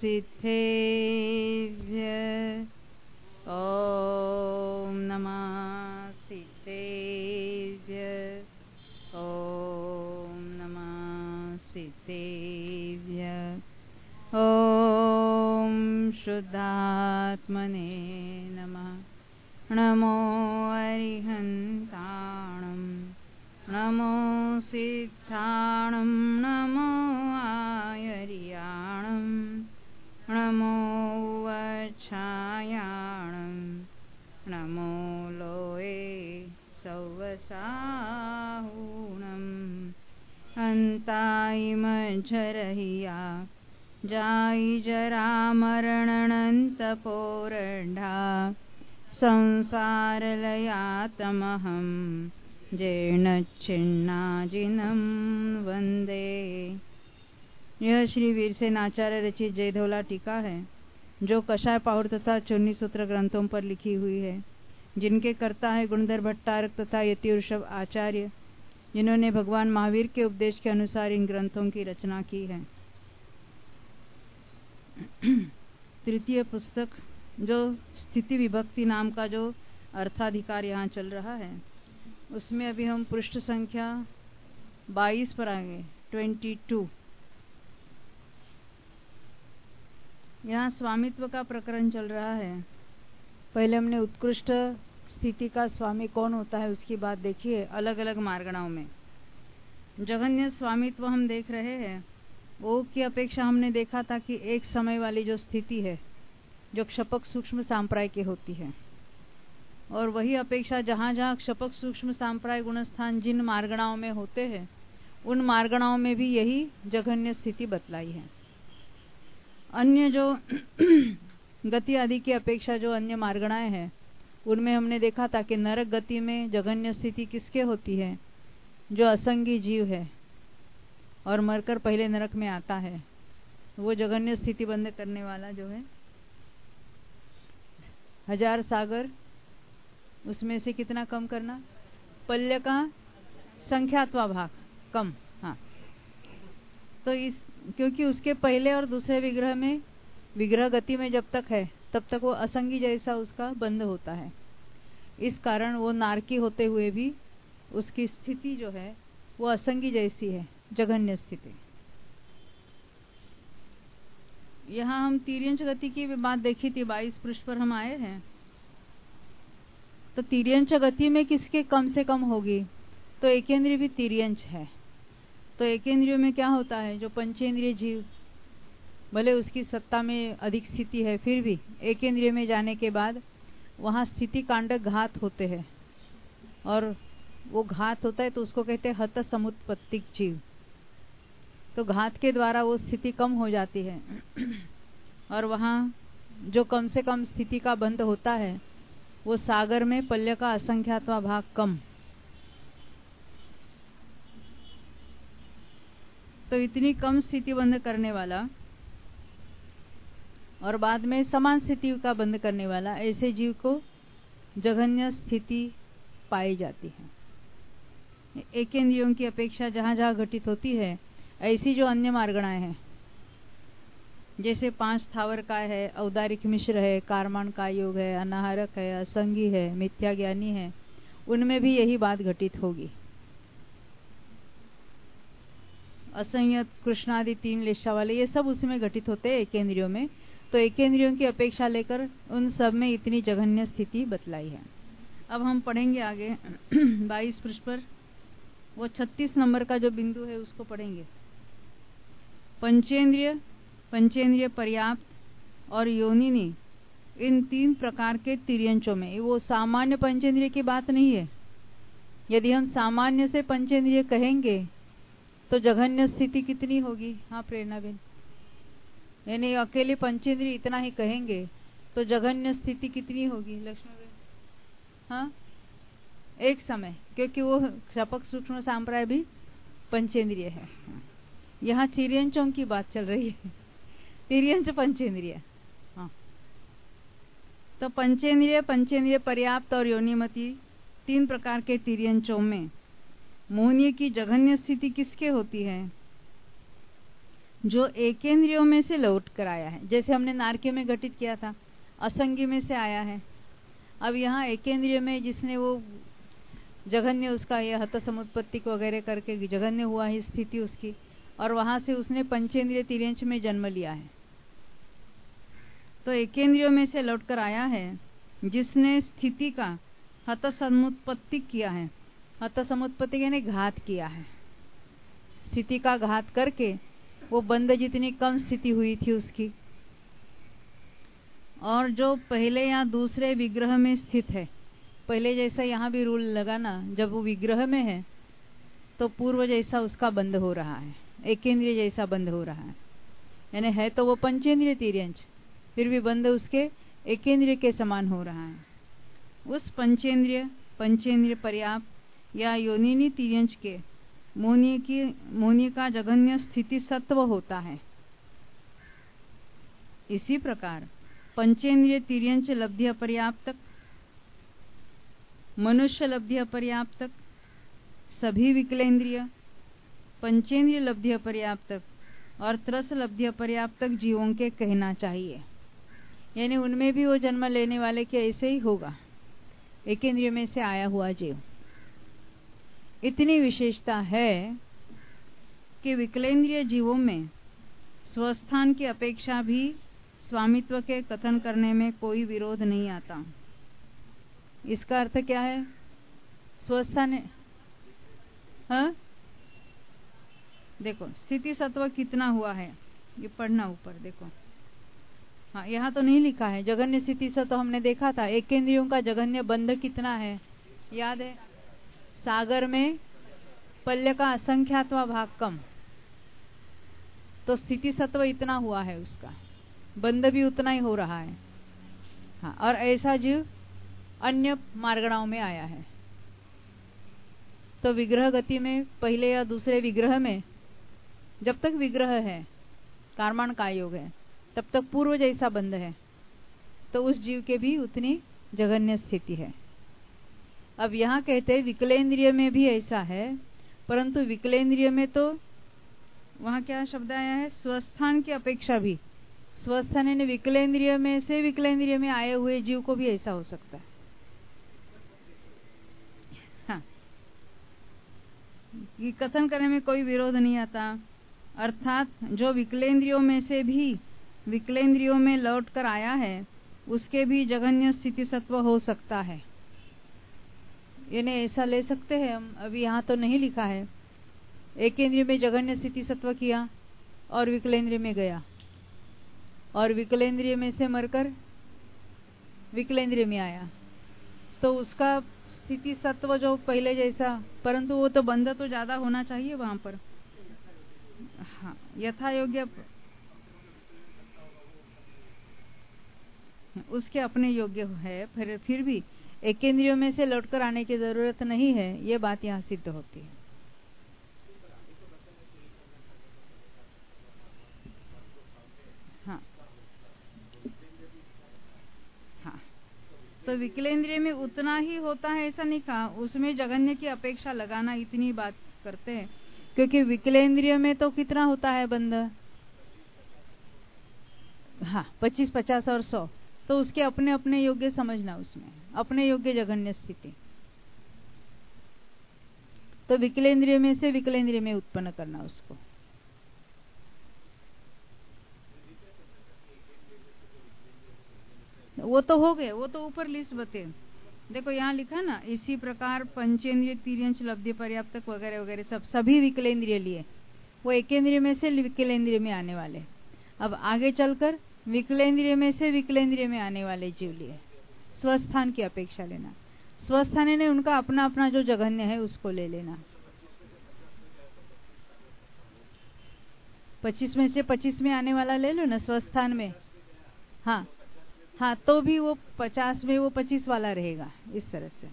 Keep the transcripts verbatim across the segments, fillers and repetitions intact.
ॐ नमः सिद्धेभ्य ॐ नमः सिद्धेभ्य ॐ शुद्धात्मने नमः। नमो अरिहन्ताणं नमो सिद्धाणं नमो आयर्याणं नमो वच्छायाणं नमो लोये सौवसाहुणं अन्ताय मज्झरहिया जाई जरा मरणनन्तपोरढा संसारलयातमहं जेन छिन्नाजिनं वंदे। यह श्री वीरसेन आचार्य रचित जयधोला टीका है जो कषाय पाहुर तथा चूर्णी सूत्र ग्रंथों पर लिखी हुई है, जिनके कर्ता है गुणधर भट्टारक तथा यति ऋषभ आचार्य, जिन्होंने भगवान महावीर के उपदेश के अनुसार इन ग्रंथों की रचना की है। तृतीय पुस्तक जो स्थिति विभक्ति नाम का जो अर्थाधिकार यहाँ चल रहा है, उसमें अभी हम पृष्ठ संख्या बाईस पर आ गए, बाईस। यहाँ स्वामित्व का प्रकरण चल रहा है। पहले हमने उत्कृष्ट स्थिति का स्वामी कौन होता है उसकी बात देखी है अलग अलग मार्गणाओं में। जघन्य स्वामित्व हम देख रहे हैं, वो की अपेक्षा हमने देखा था कि एक समय वाली जो स्थिति है जो क्षपक सूक्ष्म सांप्राय की होती है, और वही अपेक्षा जहाँ जहाँ क्षपक सूक्ष्म सांप्राय गुणस्थान जिन मार्गणाओं में होते हैं उन मार्गणाओं में भी यही जघन्य स्थिति बतलाई है। अन्य जो गति आदि की अपेक्षा जो अन्य मार्गणाएं हैं उनमें हमने देखा था कि नरक गति में जघन्य स्थिति किसके होती है, जो असंगी जीव है और मरकर पहले नरक में आता है, वो जघन्य स्थिति बंद करने वाला जो है हजार सागर, उसमें से कितना कम करना, पल्य का संख्यात्वा भाग कम। हाँ, तो इस क्योंकि उसके पहले और दूसरे विग्रह में विग्रह गति में जब तक है तब तक वो असंगी जैसा उसका बंध होता है, इस कारण वो नारकी होते हुए भी उसकी स्थिति जो है वो असंगी जैसी है, जघन्य स्थिति। यहाँ हम तिर्यंच गति की बात देखी थी, बाईस पृष्ठ पर हम आए हैं। तो तिर्यंच गति में किसके कम से कम होगी, तो एकेंद्रिय भी तिर्यंच है। तो एकेंद्रियों में क्या होता है, जो पंचेंद्रिय जीव भले उसकी सत्ता में अधिक स्थिति है, फिर भी एकेंद्रिय में जाने के बाद वहाँ स्थिति कांडक घात होते हैं, और वो घात होता है तो उसको कहते हैं हत समुत्पत्तिक जीव। तो घात के द्वारा वो स्थिति कम हो जाती है, और वहाँ जो कम से कम स्थिति का बंध होता है वो सागर में पल्य का असंख्यात्वा भाग कम। तो इतनी कम स्थिति बंद करने वाला और बाद में समान स्थिति का बंद करने वाला, ऐसे जीव को जघन्य स्थिति पाई जाती है। एक इंद्रियों की अपेक्षा जहां जहां घटित होती है, ऐसी जो अन्य मार्गणाएं हैं, जैसे पांच स्थावर काय है, औदारिक मिश्र है, कारमान का योग है, अनाहारक है, असंगी है, मिथ्या ज्ञानी है, उनमें भी यही बात घटित होगी। असंयत, कृष्णादि तीन लेशा वाले, ये सब उसमें घटित होते हैं एकेंद्रियों में। तो एकेंद्रियों की अपेक्षा लेकर उन सब में इतनी जघन्य स्थिति बतलाई है। अब हम पढ़ेंगे आगे बाईस पृष्ठ पर वो छत्तीस नंबर का जो बिंदु है उसको पढ़ेंगे। पंचेंद्रिय, पंचेंद्रिय पर्याप्त और योनिनी, इन तीन प्रकार के तिर्यंचों में, वो सामान्य पंचेंद्रिय की बात नहीं है। यदि हम सामान्य से पंचेंद्रिय कहेंगे तो जघन्य स्थिति कितनी होगी। हाँ प्रेरणा बेन, यानी अकेले पंचेंद्रिय इतना ही कहेंगे तो जघन्य स्थिति कितनी होगी लक्ष्मी बेन। हाँ, एक समय, क्योंकि वो क्षपक सूक्ष्म सांप्राय भी पंचेंद्रिय है। यहाँ तिर्यंचों की बात चल रही है, तिर्यंच पंचेंद्रिय। हाँ, तो पंचेंद्रिय, पंचेंद्रिय पर्याप्त और योनिमति, तीन प्रकार के तिर्यंचों में मोहनीय की जघन्य स्थिति किसके होती है, जो एकेंद्रियों में से लौट कर आया है, जैसे हमने नारकीय में घटित किया था, असंगी में से आया है। अब यहाँ एकेंद्रिय में जिसने वो जघन्य उसका यह हत समुत्पत्ति वगैरह करके जघन्य हुआ है स्थिति उसकी, और वहां से उसने पंचेंद्रिय तिर्यंच में जन्म लिया है। तो एकेंद्रियों में से लौटकर आया है जिसने स्थिति का हत समुत्पत्ति किया है। हत समुत्पत्ति यानी घात किया है, स्थिति का घात करके वो बंद जितनी कम स्थिति हुई थी उसकी, और जो पहले या दूसरे विग्रह में स्थित है, पहले जैसा यहाँ भी रूल लगाना, जब वो विग्रह में है तो पूर्व जैसा उसका बंद हो रहा है, एकेंद्रिय जैसा बंद हो रहा है। यानी है तो वो पंचेंद्रिय तिर्यंच, फिर भी बंद उसके एकेंद्रिय के समान हो रहा है। उस पंचेंद्रिय पंचेंद्रिय पर्याप्त या योनिनी तिर्यंच के मोहनीय की मोहनीय का जघन्य स्थिति सत्व होता है। इसी प्रकार पंचेंद्रिय तिर्यंच लब्धि अपर्याप्तक, मनुष्य लब्धि अपर्याप्तक, सभी विकलेंद्रिय, पंचेंद्रिय लब्धि अपर्याप्तक और त्रस लब्धि अपर्याप्तक जीवों के कहना चाहिए। यानी उनमें भी वो जन्म लेने वाले के ऐसे ही होगा, एकेंद्रिय में से आया हुआ जीव। इतनी विशेषता है कि विकलेंद्रिय जीवों में स्वस्थान की अपेक्षा भी स्वामित्व के कथन करने में कोई विरोध नहीं आता। इसका अर्थ क्या है? स्वस्थान, हाँ देखो स्थिति सत्व कितना हुआ है, ये पढ़ना ऊपर देखो। हाँ यहाँ तो नहीं लिखा है जघन्य स्थिति से, तो हमने देखा था एकेंद्रियों का जघन्य बंध कितना है, याद है? सागर में पल्य का असंख्यात्वा भाग कम, तो स्थिति सत्व इतना हुआ है, उसका बंध भी उतना ही हो रहा है। हाँ, और ऐसा जीव अन्य मार्गणाओं में आया है। तो विग्रह गति में पहले या दूसरे विग्रह में जब तक विग्रह है, कार्माण का योग है, तब तक पूर्व जैसा बंध है, तो उस जीव के भी उतनी जघन्य स्थिति है। अब यहाँ कहते हैं विकलेंद्रिय में भी ऐसा है, परंतु विकलेंद्रिय में तो वहाँ क्या शब्द आया है? स्वस्थान की अपेक्षा भी। स्वस्थान यानी विकलेंद्रिय में से विकलेंद्रिय में आए हुए जीव को भी ऐसा हो सकता है। हाँ, ये कथन करने में कोई विरोध नहीं आता। अर्थात जो विकलेंद्रियों में से भी विकलेंद्रियों में लौट कर आया है, उसके भी जघन्य स्थिति सत्व हो सकता है। यानी ऐसा ले सकते हैं हम, अभी यहाँ तो नहीं लिखा है, एकेंद्रिय में जघन्य स्थिति सत्व किया और विकलेंद्रिय में गया, और विकलेंद्रिय में से मरकर विकलेंद्रिय में आया, तो उसका स्थिति सत्व जो पहले जैसा, परंतु वो तो बंध तो ज्यादा होना चाहिए वहां पर। हाँ, यथा योग्य उसके अपने योग्य है, फिर फिर भी एकेंद्रियों में से लौटकर आने की जरूरत नहीं है, ये बात यहाँ सिद्ध होती है। हाँ हाँ, तो विकलेंद्रिय में उतना ही होता है ऐसा नहीं कहा, उसमें जघन्य की अपेक्षा लगाना, इतनी बात करते हैं। क्योंकि विकलेंद्रिय में तो कितना होता है बंध? हाँ, पच्चीस पचास और सौ, तो उसके अपने अपने योग्य समझना, उसमें अपने योग्य जघन्य स्थिति। तो विकलेंद्रिय में से विकलेंद्रिय में उत्पन्न करना उसको। वो तो हो गए, वो तो ऊपर लिस्ट बते। देखो यहाँ लिखा ना, इसी प्रकार पंचेंद्रिय तिर्यंच लब्धि पर्याप्तक वगैरह वगैरह सब सभी विकलेंद्रिय लिए, वो एकेंद्रिय में से विकलेंद्रिय में आने वाले। अब आगे चलकर विकलेंद्रिय में से विकलेंद्रिय में आने वाले जीव लिए स्वस्थान की अपेक्षा लेना। स्वस्थान ने उनका अपना अपना जो जघन्य है उसको ले लेना। पच्चीस में से पच्चीस में आने वाला ले लो ना स्वस्थान में। हाँ हाँ, तो भी वो पचास में वो पच्चीस वाला रहेगा, इस तरह से।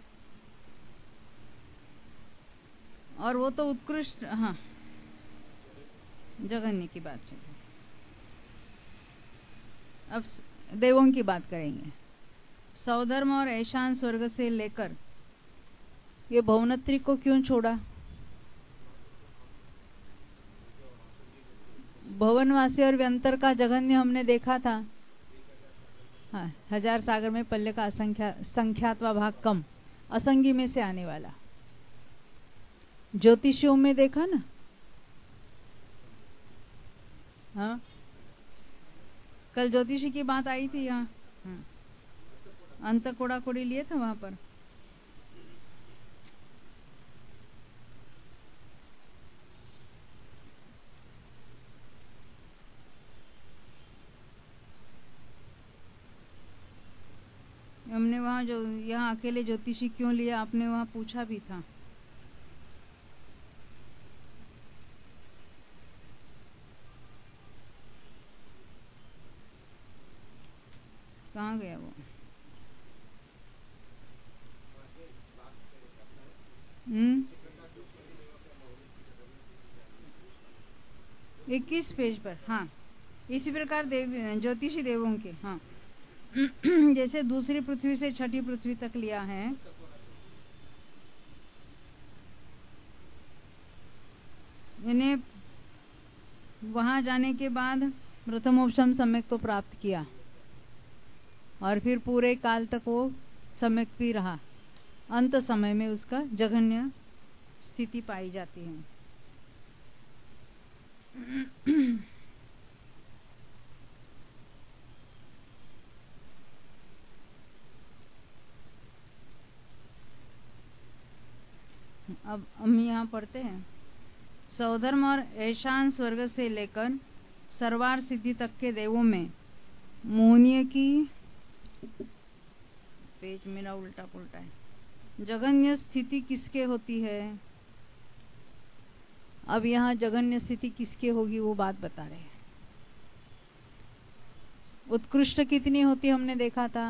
और वो तो उत्कृष्ट, हाँ जघन्य की बात चल। अब देवों की बात करेंगे। सौधर्म और ऐशान स्वर्ग से लेकर ये भवनत्री को क्यों छोड़ा? भवनवासी और व्यंतर का जघन्य हमने देखा था। हाँ, हजार सागर में पल्ले का असंख्या संख्यात्वा भाग कम, असंगी में से आने वाला। ज्योतिषियों में देखा ना। हाँ, कल ज्योतिषी की बात आई थी यहाँ। हाँ, अंत कोड़ा कोड़ी लिए थे वहां पर। हमने वहाँ जो यहाँ अकेले ज्योतिषी क्यों लिया, आपने वहाँ पूछा भी था। कहाँ गया वो? हम्म इक्कीस पेज पर। हाँ, इसी प्रकार देव ज्योतिषी देवों के। हाँ जैसे दूसरी पृथ्वी से छठी पृथ्वी तक लिया है, इन्हें वहां जाने के बाद प्रथमोपशम सम्यक को प्राप्त किया और फिर पूरे काल तक वो सम्यक भी रहा। अंत समय में उसका जघन्य स्थिति पाई जाती है। अब हम यहाँ पढ़ते हैं, सौधर्म और ऐशान स्वर्ग से लेकर सर्वार सिद्धि तक के देवों में मोहनीय की, पेज मेरा उल्टा पुल्टा है, जघन्य स्थिति किसके होती है। अब यहाँ जघन्य स्थिति किसके होगी वो बात बता रहे हैं। उत्कृष्ट कितनी होती हमने देखा था,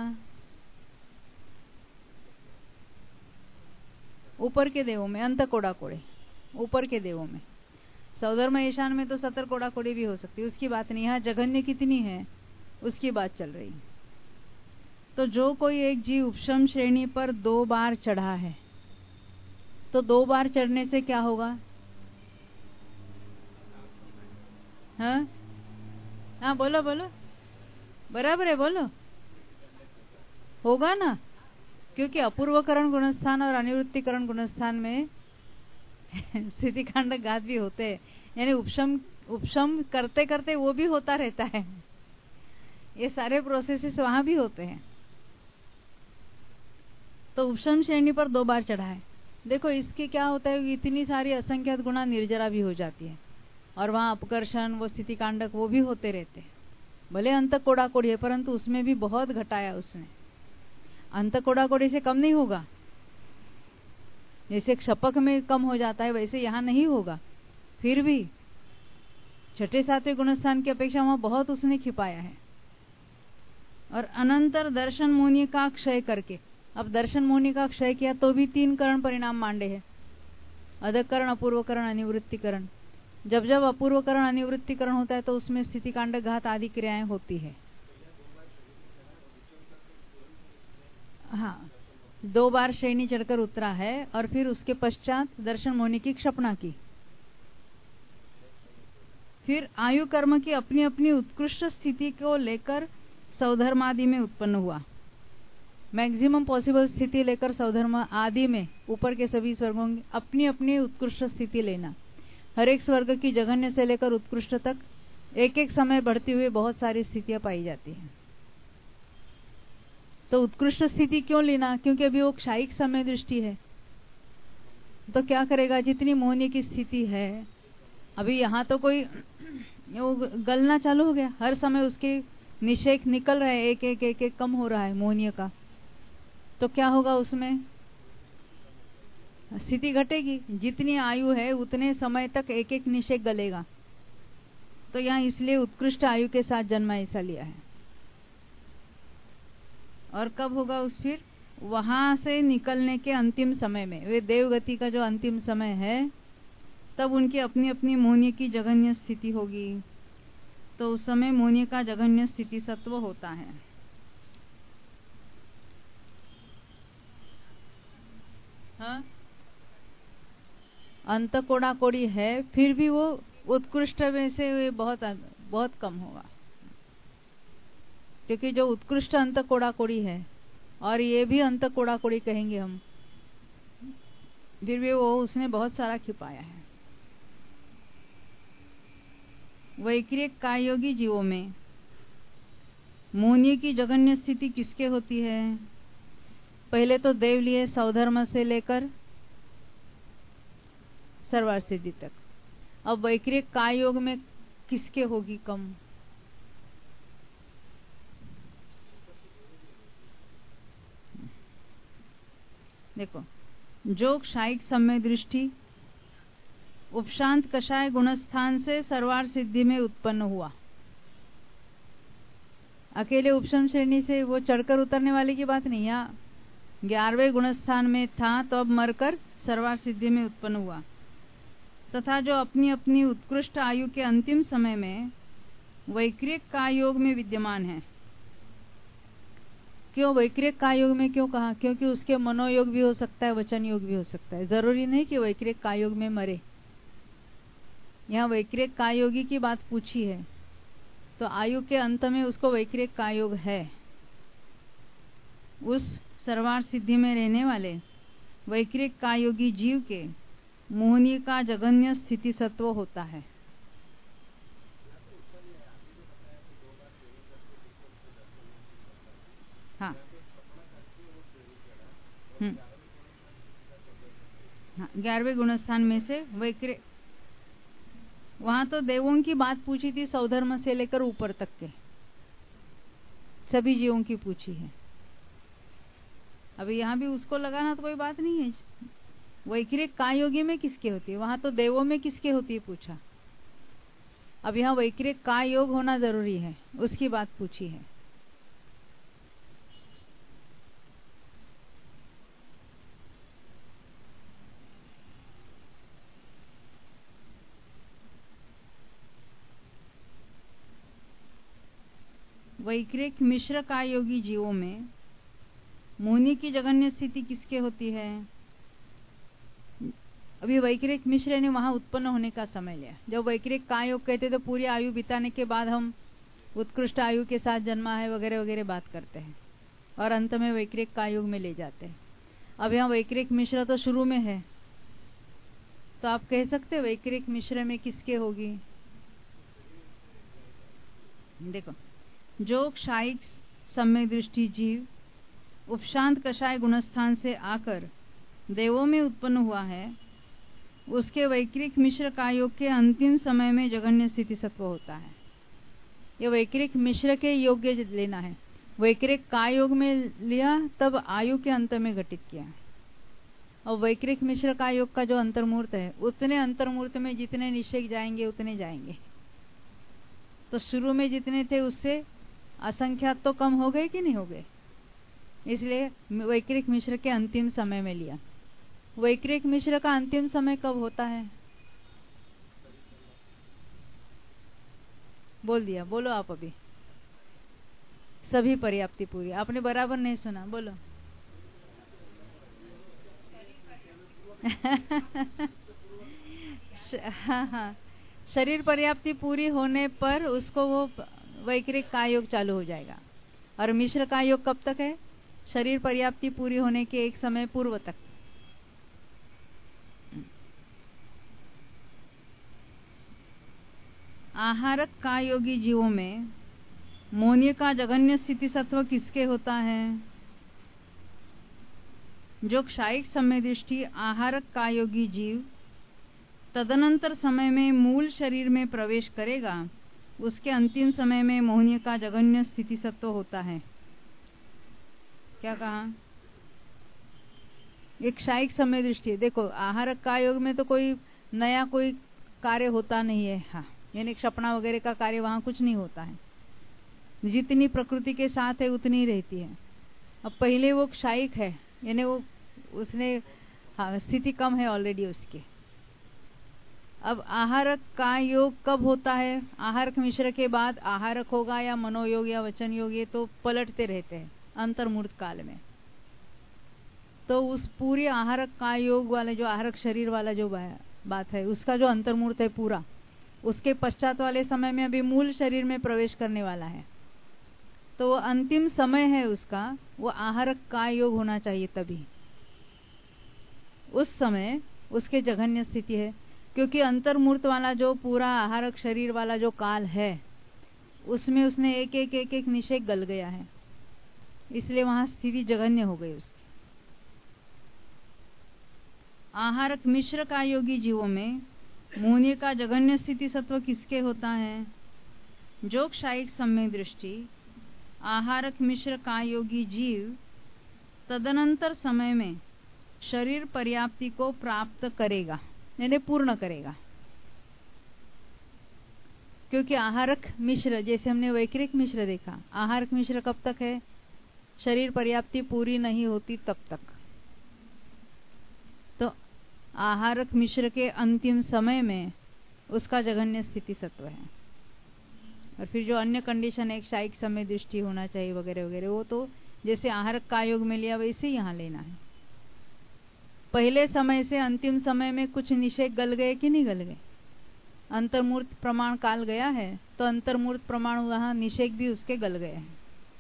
ऊपर के देवों में, अंत कोड़ा कोड़े ऊपर के देवों में। सौधर्म ईशान में तो सतर कोड़ा कोड़ी भी हो सकती है, उसकी बात नहीं। यहाँ जघन्य कितनी है उसकी बात चल रही। तो जो कोई एक जीव उपशम श्रेणी पर दो बार चढ़ा है, तो दो बार चढ़ने से क्या होगा? हाँ हाँ, बोलो बोलो, बराबर है, बोलो। होगा ना, क्योंकि अपूर्वकरण गुणस्थान और अनिवृत्तिकरण गुणस्थान में स्थिति कांड घात भी होते हैं, यानी उपशम उपशम करते करते वो भी होता रहता है। ये सारे प्रोसेसेस वहां भी होते हैं। तो उपशम श्रेणी पर दो बार चढ़ा है। देखो इसके क्या होता है, इतनी सारी असंख्यात गुणा निर्जरा भी हो जाती है और वहां अपकर्षण, वो स्थिति कांडक वो भी होते रहते हैं। भले अंत कोड़ा कोड़ी है, परंतु उसमें भी बहुत घटाया उसने। अंत कोड़ा कोड़ी से कम नहीं होगा। जैसे क्षपक में कम हो जाता है, वैसे यहाँ नहीं होगा। फिर भी छठे सातवें गुणस्थान की अपेक्षा वहां बहुत उसने खिपाया है। और अनंतर दर्शन मोहनी का क्षय करके, अब दर्शन मोहनी का क्षय किया तो भी तीन करण परिणाम मांडे हैं, अधकरण, अपूर्वकरण, अनिवृत्तिकरण। जब जब अपूर्वकरण, अनिवृत्तिकरण होता है तो उसमें स्थिति कांड घात आदि क्रियाएं होती है। हाँ, दो बार श्रेणी चढ़कर उतरा है और फिर उसके पश्चात दर्शन मोहनी की क्षपणा की। फिर आयु कर्म की अपनी अपनी उत्कृष्ट स्थिति को लेकर सौधर्म आदि में उत्पन्न हुआ। मैक्सिमम पॉसिबल स्थिति लेकर सौधर्म आदि में ऊपर के सभी स्वर्गों की अपनी अपनी उत्कृष्ट स्थिति लेना। हर एक स्वर्ग की जघन्य से लेकर उत्कृष्ट तक एक एक समय बढ़ती हुई बहुत सारी स्थितियां पाई जाती हैं। तो उत्कृष्ट स्थिति क्यों लेना? क्योंकि अभी वो क्षायिक समय दृष्टि है। तो क्या करेगा, जितनी मोहनी की स्थिति है, अभी यहाँ तो कोई वो गलना चालू हो गया, हर समय उसके निषेक निकल रहे, एक एक एक एक कम हो रहा है मोहनीय का। तो क्या होगा, उसमें स्थिति घटेगी। जितनी आयु है उतने समय तक एक एक निषेक गलेगा। तो यहाँ इसलिए उत्कृष्ट आयु के साथ जन्म ऐसा लिया है। और कब होगा उस, फिर वहां से निकलने के अंतिम समय में, वे देवगति का जो अंतिम समय है, तब उनकी अपनी अपनी मोहनी की जघन्य स्थिति होगी। तो उस समय मोहनी का जघन्य स्थिति सत्व होता है। हाँ, अंत कोड़ा कोड़ी है, फिर भी वो उत्कृष्ट में से बहुत बहुत कम होगा, क्योंकि जो उत्कृष्ट अंत कोड़ा कोड़ी है और ये भी अंत कोड़ा कोड़ी कहेंगे हम, फिर भी वो उसने बहुत सारा छिपाया है। वैक्रिक कायोगी जीवों में मौनी की जघन्य स्थिति किसके होती है? पहले तो देव लिए सौधर्म से लेकर सर्वार सिद्धि तक। अब वैक्रिक कायोग में किसके होगी कम? देखो, जोग शायिक सम्य दृष्टि उपशांत कषाय गुणस्थान से सर्वार सिद्धि में उत्पन्न हुआ। अकेले उपशम श्रेणी से वो चढ़कर उतरने वाले की बात नहीं। यहाँ ग्यारहवें गुणस्थान में था तो अब मरकर सर्वार सिद्धि में उत्पन्न हुआ, तथा जो अपनी अपनी उत्कृष्ट आयु के अंतिम समय में वैक्रिक कायोग में विद्यमान है। क्यों वैक्रिक कायोग में क्यों कहा? क्योंकि उसके मनोयोग भी हो सकता है, वचन योग भी हो सकता है। जरूरी नहीं कि वैक्रिक कायोग में मरे। यहाँ वैक्रिक कायोगी की बात पूछी है तो आयु के अंत में उसको वैक्रिक कायोग है। उस सर्वार सिद्धि में रहने वाले वैक्रिक कायोगी जीव के मोहनी का जघन्य स्थिति सत्व होता है। हाँ, हम्म, हाँ, ग्यारहवें गुणस्थान में से वैक्रिक, वहां तो देवों की बात पूछी थी, सौधर्म से लेकर ऊपर तक के सभी जीवों की पूछी है। अभी यहाँ भी उसको लगाना तो कोई बात नहीं है। वैक्रिक कायोगी में किसके होती है? वहां तो देवों में किसके होती है पूछा। अब यहाँ वैक्रिक कायोग होना जरूरी है, उसकी बात पूछी है। वैक्रिक मिश्र कायोगी जीवों में मोहनी की जघन्य स्थिति किसके होती है? अभी वैक्रिक मिश्र ने वहां उत्पन्न होने का समय लिया। जब वैक्रिक कायोग कहते तो पूरी आयु बिताने के बाद हम उत्कृष्ट आयु के साथ जन्मा है वगैरह वगैरह बात करते हैं और अंत में वैक्रिक कायोग में ले जाते हैं। अब यहाँ वैक्रिक मिश्र तो शुरू में है, तो आप कह सकते हैं वैक्रिक मिश्र में किसके होगी? देखो, जोग शायिक सम्य दृष्टि जीव उपशांत कषाय गुणस्थान से आकर देवों में उत्पन्न हुआ है, उसके वैक्रिक मिश्र कायोग के अंतिम समय में जघन्य स्थिति सत्व होता है। ये वैक्रिक मिश्र के योग्य लेना है। वैक्रिक कायोग में लिया तब आयु के अंत में घटित किया। और वैक्रिक मिश्र कायोग का जो अंतर्मूर्त है, उतने अंतर्मूर्त में जितने निश्चय जाएंगे उतने जाएंगे। तो शुरू में जितने थे उससे असंख्यात तो कम हो गए कि नहीं हो गए, इसलिए वैक्रिक मिश्र के अंतिम समय में लिया। वैक्रिक मिश्र का अंतिम समय कब होता है? बोल दिया, बोलो आप। अभी सभी पर्याप्ति पूरी, आपने बराबर नहीं सुना, बोलो। हाँ हाँ, शरीर पर्याप्ति पूरी होने पर उसको वो वैक्रिक कायोग चालू हो जाएगा। और मिश्र कायोग कब तक है? शरीर पर्याप्ति पूरी होने के एक समय पूर्व तक। आहारक कायोगी जीवों में मोन्य का जघन्य स्थिति सत्व किसके होता है? जो क्षायिक समय दृष्टि आहारक कायोगी जीव तदनंतर समय में मूल शरीर में प्रवेश करेगा, उसके अंतिम समय में मोहनीय का जघन्य स्थिति सत्व होता है। क्या कहा? एक क्षायिक समय दृष्टि। देखो, आहारक कायोग में तो कोई नया कोई कार्य होता नहीं है। हाँ, यानी क्षपणा वगैरह का कार्य वहां कुछ नहीं होता है, जितनी प्रकृति के साथ है उतनी रहती है। अब पहले वो क्षायिक है, यानी वो उसने हाँ स्थिति कम है ऑलरेडी उसकी। अब आहारक का योग कब होता है? आहारक मिश्र के बाद आहारक होगा या मनोयोग या वचन योग, ये तो पलटते रहते हैं अंतर्मूर्त काल में। तो उस पूरी आहारक का योग वाले जो आहारक शरीर वाला जो बात है उसका जो अंतर्मूर्त है पूरा, उसके पश्चात वाले समय में अभी मूल शरीर में प्रवेश करने वाला है, तो वो अंतिम समय है उसका, वो आहारक का योग होना चाहिए। तभी उस समय उसके जघन्य स्थिति है, क्योंकि अंतर्मूर्त वाला जो पूरा आहारक शरीर वाला जो काल है, उसमें उसने एक एक एक एक निषेक गल गया है, इसलिए वहां स्थिति जघन्य हो गई उसकी। आहारक मिश्र का योगी जीवों में मोहनीय का जघन्य स्थिति सत्व किसके होता है? जो क्षायिक सम्य दृष्टि आहारक मिश्र का योगी जीव तदनंतर समय में शरीर पर्याप्ति को प्राप्त करेगा, यानी पूर्ण करेगा। क्योंकि आहारक मिश्र, जैसे हमने वैक्रिक मिश्र देखा, आहारक मिश्र कब तक है? शरीर पर्याप्ति पूरी नहीं होती तब तक। तो आहारक मिश्र के अंतिम समय में उसका जघन्य स्थिति सत्व है। और फिर जो अन्य कंडीशन है, एक क्षायिक समय दृष्टि होना चाहिए वगैरह वगैरह, वो तो जैसे आहारक का योग में लिया वैसे ही यहाँ लेना है। पहले समय से अंतिम समय में कुछ निषेक गल गए कि नहीं गल गए? अंतर्मूर्त प्रमाण काल गया है, तो अंतर्मूर्त प्रमाण वहां निषेक भी उसके गल गए हैं।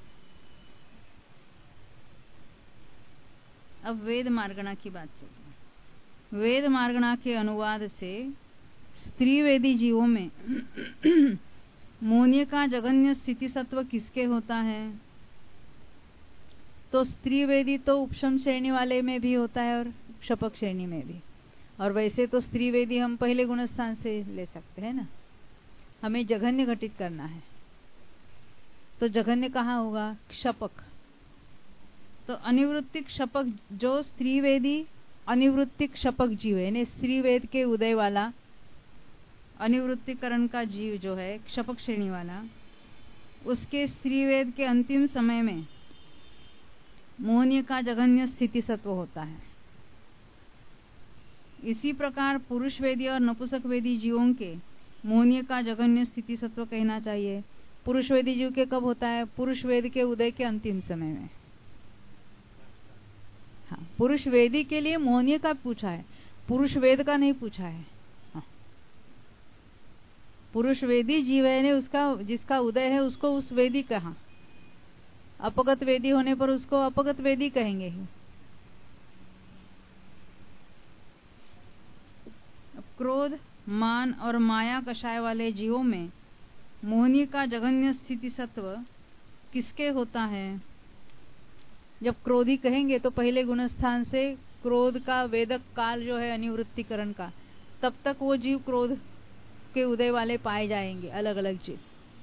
अब वेद मार्गणा की बात चलती है। वेद मार्गणा के अनुवाद से स्त्रीवेदी जीवों में मोहनीय का जघन्य स्थिति सत्व किसके होता है? तो स्त्रीवेदी तो उपशम श्रेणी वाले में भी होता है और शपक श्रेणी में भी। और वैसे तो स्त्रीवेदी हम पहले गुणस्थान से ले सकते हैं ना, हमें जघन्य घटित करना है, तो जघन्य कहाँ होगा? क्षपक। तो अनिवृत्तिक शपक, जो स्त्रीवेदी अनिवृत्तिक शपक जीव है, यानी स्त्रीवेद के उदय वाला अनिवृत्तिकरण का जीव जो है क्षपक श्रेणी वाला, उसके स्त्रीवेद के अंतिम समय में मोहनीय का जघन्य स्थिति सत्व होता है। इसी प्रकार पुरुष वेदी और नपुंसक वेदी जीवों के मोहनीय का जघन्य स्थिति सत्व कहना चाहिए। पुरुष वेदी जीव के कब होता है? पुरुष वेद के उदय के अंतिम समय में। हाँ, पुरुष वेदी के लिए मोहनीय का पूछा है, पुरुष वेद का नहीं पूछा है। हाँ। पुरुष वेदी जीव है ने उसका, जिसका उदय है उसको उस वेदी कहा। अपगत वेदी होने पर उसको अपगत वेदी कहेंगे ही। क्रोध, मान और माया कषाय वाले जीवों में मोहनीय का जघन्य स्थिति सत्व किसके होता है? जब क्रोधी कहेंगे तो पहले गुणस्थान से क्रोध का वेदक काल जो है अनिवृत्तिकरण का, तब तक वो जीव क्रोध के उदय वाले पाए जाएंगे, अलग अलग जीव।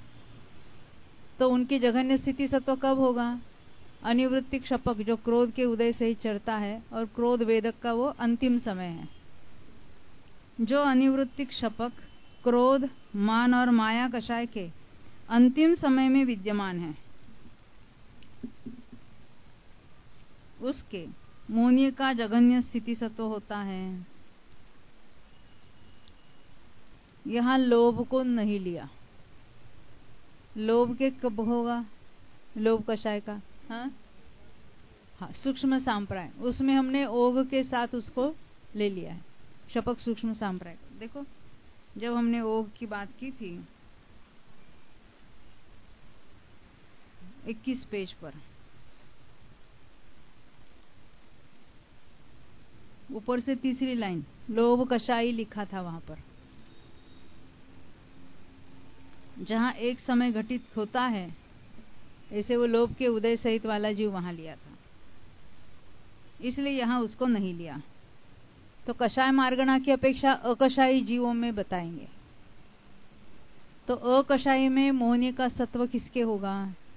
तो उनकी जघन्य स्थिति सत्व कब होगा? अनिवृत्तिक शपक जो क्रोध के उदय से ही चढ़ता है, और क्रोध वेदक का वो अंतिम समय है। जो अनिवृत्तिक शपक क्रोध, मान और माया कषाय के अंतिम समय में विद्यमान है, उसके मोहनीय का जघन्य स्थिति सत्व होता है। यहां लोभ को नहीं लिया। लोभ के कब होगा? लोभ कषाय का, हाँ हाँ सूक्ष्म सांप्राय, उसमें हमने ओघ के साथ उसको ले लिया है। शपक सूक्ष्म सांप्राय, देखो जब हमने ओघ की बात की थी इक्कीस पेज पर, ऊपर से तीसरी लाइन लोभ कषाई लिखा था, वहां पर जहां एक समय घटित होता है, ऐसे वो लोभ के उदय सहित वाला जीव वहां लिया था, इसलिए यहां उसको नहीं लिया। तो कषाय मार्गणा की अपेक्षा अकषाई जीवों में बताएंगे। तो अकषाई में मोहनीय का सत्व किसके होगा?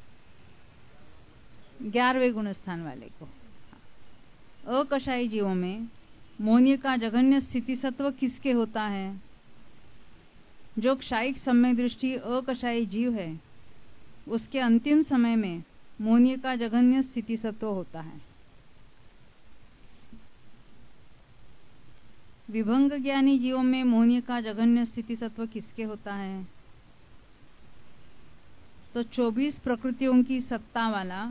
ग्यारहवें गुणस्थान वाले को। अकषाई जीवों में मोहनीय का जघन्य स्थिति सत्व किसके होता है? जो क्षायिक सम्यक दृष्टि अकषाई जीव है, उसके अंतिम समय में मोहनीय का जघन्य स्थिति सत्व होता है। विभंग ज्ञानी जीवों में मोहनीय का जघन्य स्थिति सत्व किसके होता है? तो चौबीस प्रकृतियों की सत्ता वाला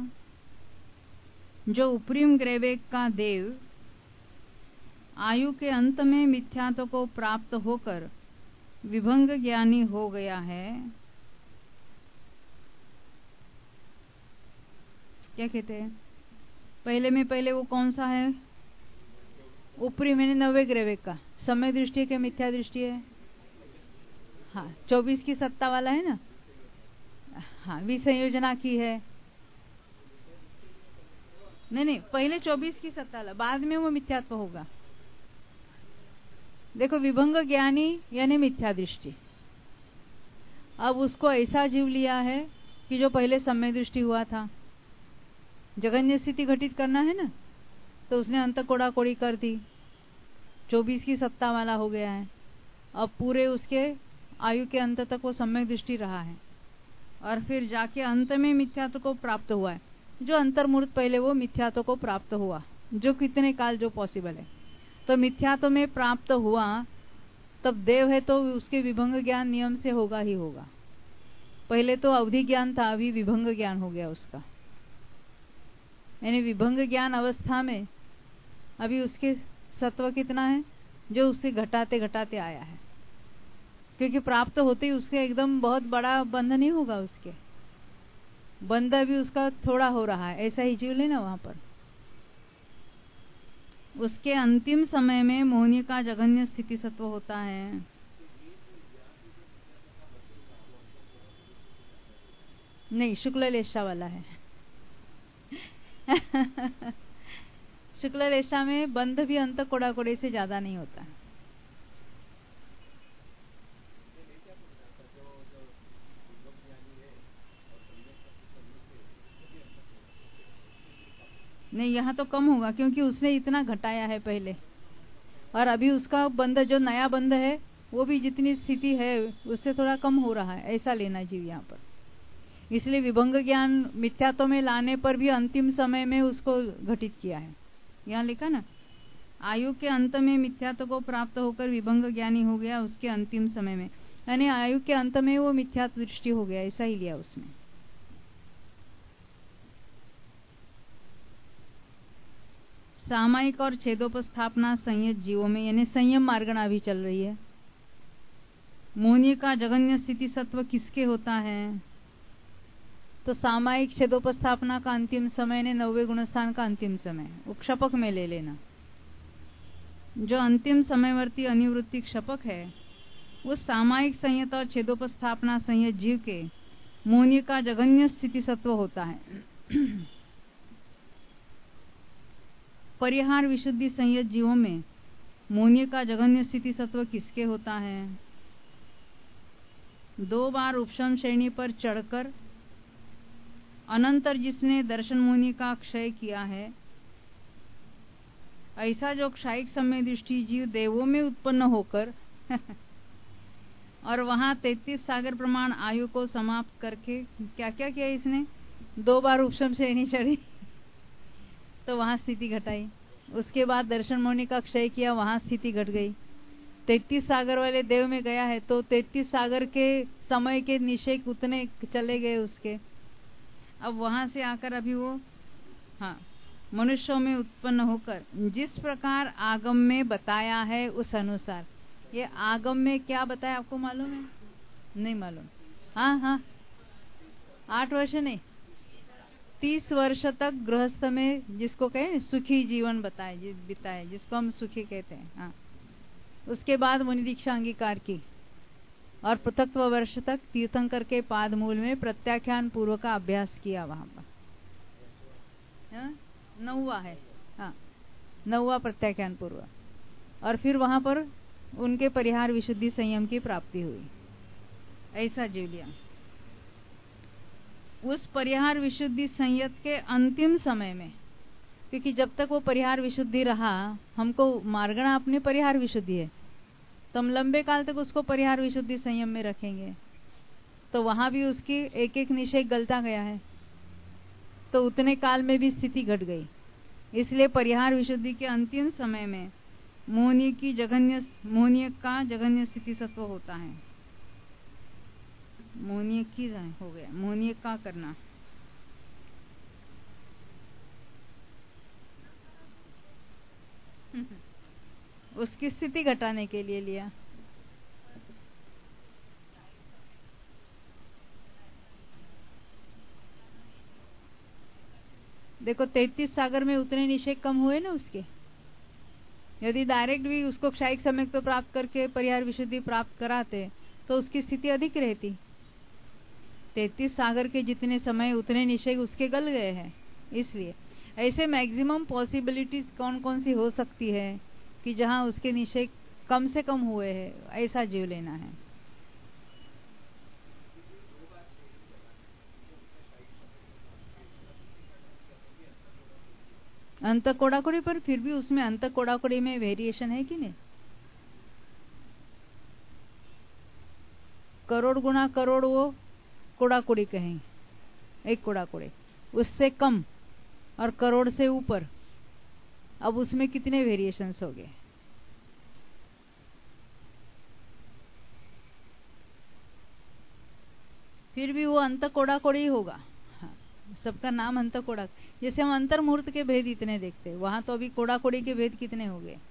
जो उपरिम ग्रेवेक का देव आयु के अंत में मिथ्यात्व को प्राप्त होकर विभंग ज्ञानी हो गया है, क्या कहते हैं, पहले में पहले वो कौन सा है, ऊपरी मैंने नवे ग्रह का समय दृष्टि के मिथ्या दृष्टि है, हाँ चौबीस की सत्ता वाला है ना, हाँ विसंयोजना की है, नहीं नहीं पहले चौबीस की सत्ता वाला, बाद में वो मिथ्यात्व होगा। देखो विभंग ज्ञानी यानी मिथ्या दृष्टि, अब उसको ऐसा जीव लिया है कि जो पहले समय दृष्टि हुआ था, जगन्य स्थिति घटित करना है ना, तो उसने अंत कोड़ा कोड़ी कर दी, चौबीस की सत्ता वाला हो गया है। अब पूरे उसके आयु के अंत तक वो सम्यक दृष्टि रहा है, और फिर जाके अंत में मिथ्यात्व को प्राप्त हुआ है। जो अंतर्मुहूर्त पहले वो मिथ्यात्व को प्राप्त हुआ, जो कितने काल जो पॉसिबल है, तो मिथ्यात्व में प्राप्त हुआ, तब देव है तो उसके विभंग ज्ञान नियम से होगा ही होगा। पहले तो अवधि ज्ञान था, अभी विभंग ज्ञान हो गया उसका, यानी विभंग ज्ञान अवस्था में अभी उसके सत्व कितना है, जो उससे घटाते घटाते आया है, क्योंकि प्राप्त होते ही उसके एकदम बहुत बड़ा बंध नहीं होगा, उसके बंध भी उसका थोड़ा हो रहा है, ऐसा ही जीव लेना वहां पर। उसके अंतिम समय में मोहनी का जघन्य स्थिति सत्व होता है। नहीं, शुक्ल लेशा वाला है शुक्ल लेशा में बंध भी अंत कोड़ा कोड़े से ज्यादा नहीं होता। नहीं, यहाँ तो कम होगा, क्योंकि उसने इतना घटाया है पहले, और अभी उसका बंध जो नया बंध है वो भी जितनी स्थिति है उससे थोड़ा कम हो रहा है, ऐसा लेना जीव यहाँ पर। इसलिए विभंग ज्ञान मिथ्यात्व में लाने पर भी अंतिम समय में उसको घटित किया है। यहाँ लिखा ना, आयु के अंत में मिथ्यात्व को प्राप्त होकर विभंग ज्ञानी हो गया उसके अंतिम समय में, यानी आयु के अंत में वो मिथ्यात्व दृष्टि हो गया, ऐसा ही लिया उसमें। सामायिक और छेदोपस्थापना संयत जीवों में, यानी संयम मार्गणा भी चल रही है। मोहनी का जघन्य स्थिति सत्व किसके होता है, तो सामायिक छेदोपस्थापना का अंतिम समय ने नौवे गुणस्थान का अंतिम समय, वो क्षपक में ले लेना। जो अंतिम समयवर्ती अनिवृत्ति क्षपक है वो सामायिक संयत और छेदोपस्थापना संयत जीव के मोहनी का जघन्य स्थिति सत्व होता है। परिहार विशुद्धि संयत जीवों में मोहनी का जघन्य स्थिति सत्व किसके होता है, दो बार उपशम श्रेणी पर चढ़कर अनंतर जिसने दर्शन मोहनी का क्षय किया है, ऐसा जो क्षायिक समय दृष्टि जीव देवों में उत्पन्न होकर और वहां तैतीस सागर प्रमाण आयु को समाप्त करके क्या क्या किया इसने, दो बार उपशम श्रेणी चढ़ी तो वहां स्थिति घटाई, उसके बाद दर्शन मोहनी का क्षय किया, वहां स्थिति घट गई। तैतीस सागर वाले देव में गया है तो तैतीस सागर के समय के निषेक उतने चले गए उसके, अब वहां से आकर अभी वो हाँ मनुष्यों में उत्पन्न होकर जिस प्रकार आगम में बताया है उस अनुसार, ये आगम में क्या बताया आपको मालूम है, नहीं मालूम, हाँ हाँ आठ वर्ष नहीं तीस वर्ष तक गृहस्थ में जिसको कहे सुखी जीवन बताए जिस बिताए जिसको हम सुखी कहते हैं, हाँ उसके बाद मुनि दीक्षा अंगीकार की और पृथक्व वर्ष तक तीर्थंकर के पाद मूल में प्रत्याख्यान पूर्व का अभ्यास किया वहां पर, हाँ? नौवा है, हाँ नौवा प्रत्याख्यान पूर्व, और फिर वहां पर उनके परिहार विशुद्धि संयम की प्राप्ति हुई, ऐसा जीव लिया। उस परिहार विशुद्धि संयत के अंतिम समय में, क्योंकि जब तक वो परिहार विशुद्धि रहा, हमको मार्गणा अपने परिहार विशुद्धि है, तो हम लंबे काल तक उसको परिहार विशुद्धि संयम में रखेंगे, तो वहां भी उसकी एक एक निषेक गलता गया है, तो उतने काल में भी स्थिति घट गई। इसलिए परिहार विशुद्धि के अंतिम समय में मोहनी की जघन्य मोहनीय का जघन्य स्थिति सत्व होता है। मोहनीय की हो गया, मोहनीय का करना, उसकी स्थिति घटाने के लिए लिया। देखो तैतीस सागर में उतने निषेध कम हुए ना उसके। यदि डायरेक्ट भी उसको क्षायिक सम्यक तो प्राप्त करके परिहार विशुद्धि प्राप्त कराते तो उसकी स्थिति अधिक रहती। तैतीस सागर के जितने समय उतने निषेध उसके गल गए हैं। इसलिए ऐसे मैक्सिमम पॉसिबिलिटीज कौन कौन सी हो सकती है कि जहां उसके निषेध कम से कम हुए हैं, ऐसा जीव लेना है। अंत कोड़ाकोड़ी पर फिर भी उसमें अंत कोड़ाकोड़ी में वेरिएशन है कि नहीं? करोड़ गुना करोड़ वो कोड़ाकोड़ी कहें, एक कोड़ाकोड़ी उससे कम और करोड़ से ऊपर, अब उसमें कितने वेरिएशंस हो गए? फिर भी वो अंत कोड़ाकोड़ी होगा। हाँ, सबका नाम अंत कोड़ा। जैसे हम अंतर मुहूर्त के भेद इतने देखते, वहां तो अभी कोड़ाकोड़ी के भेद कितने हो गए?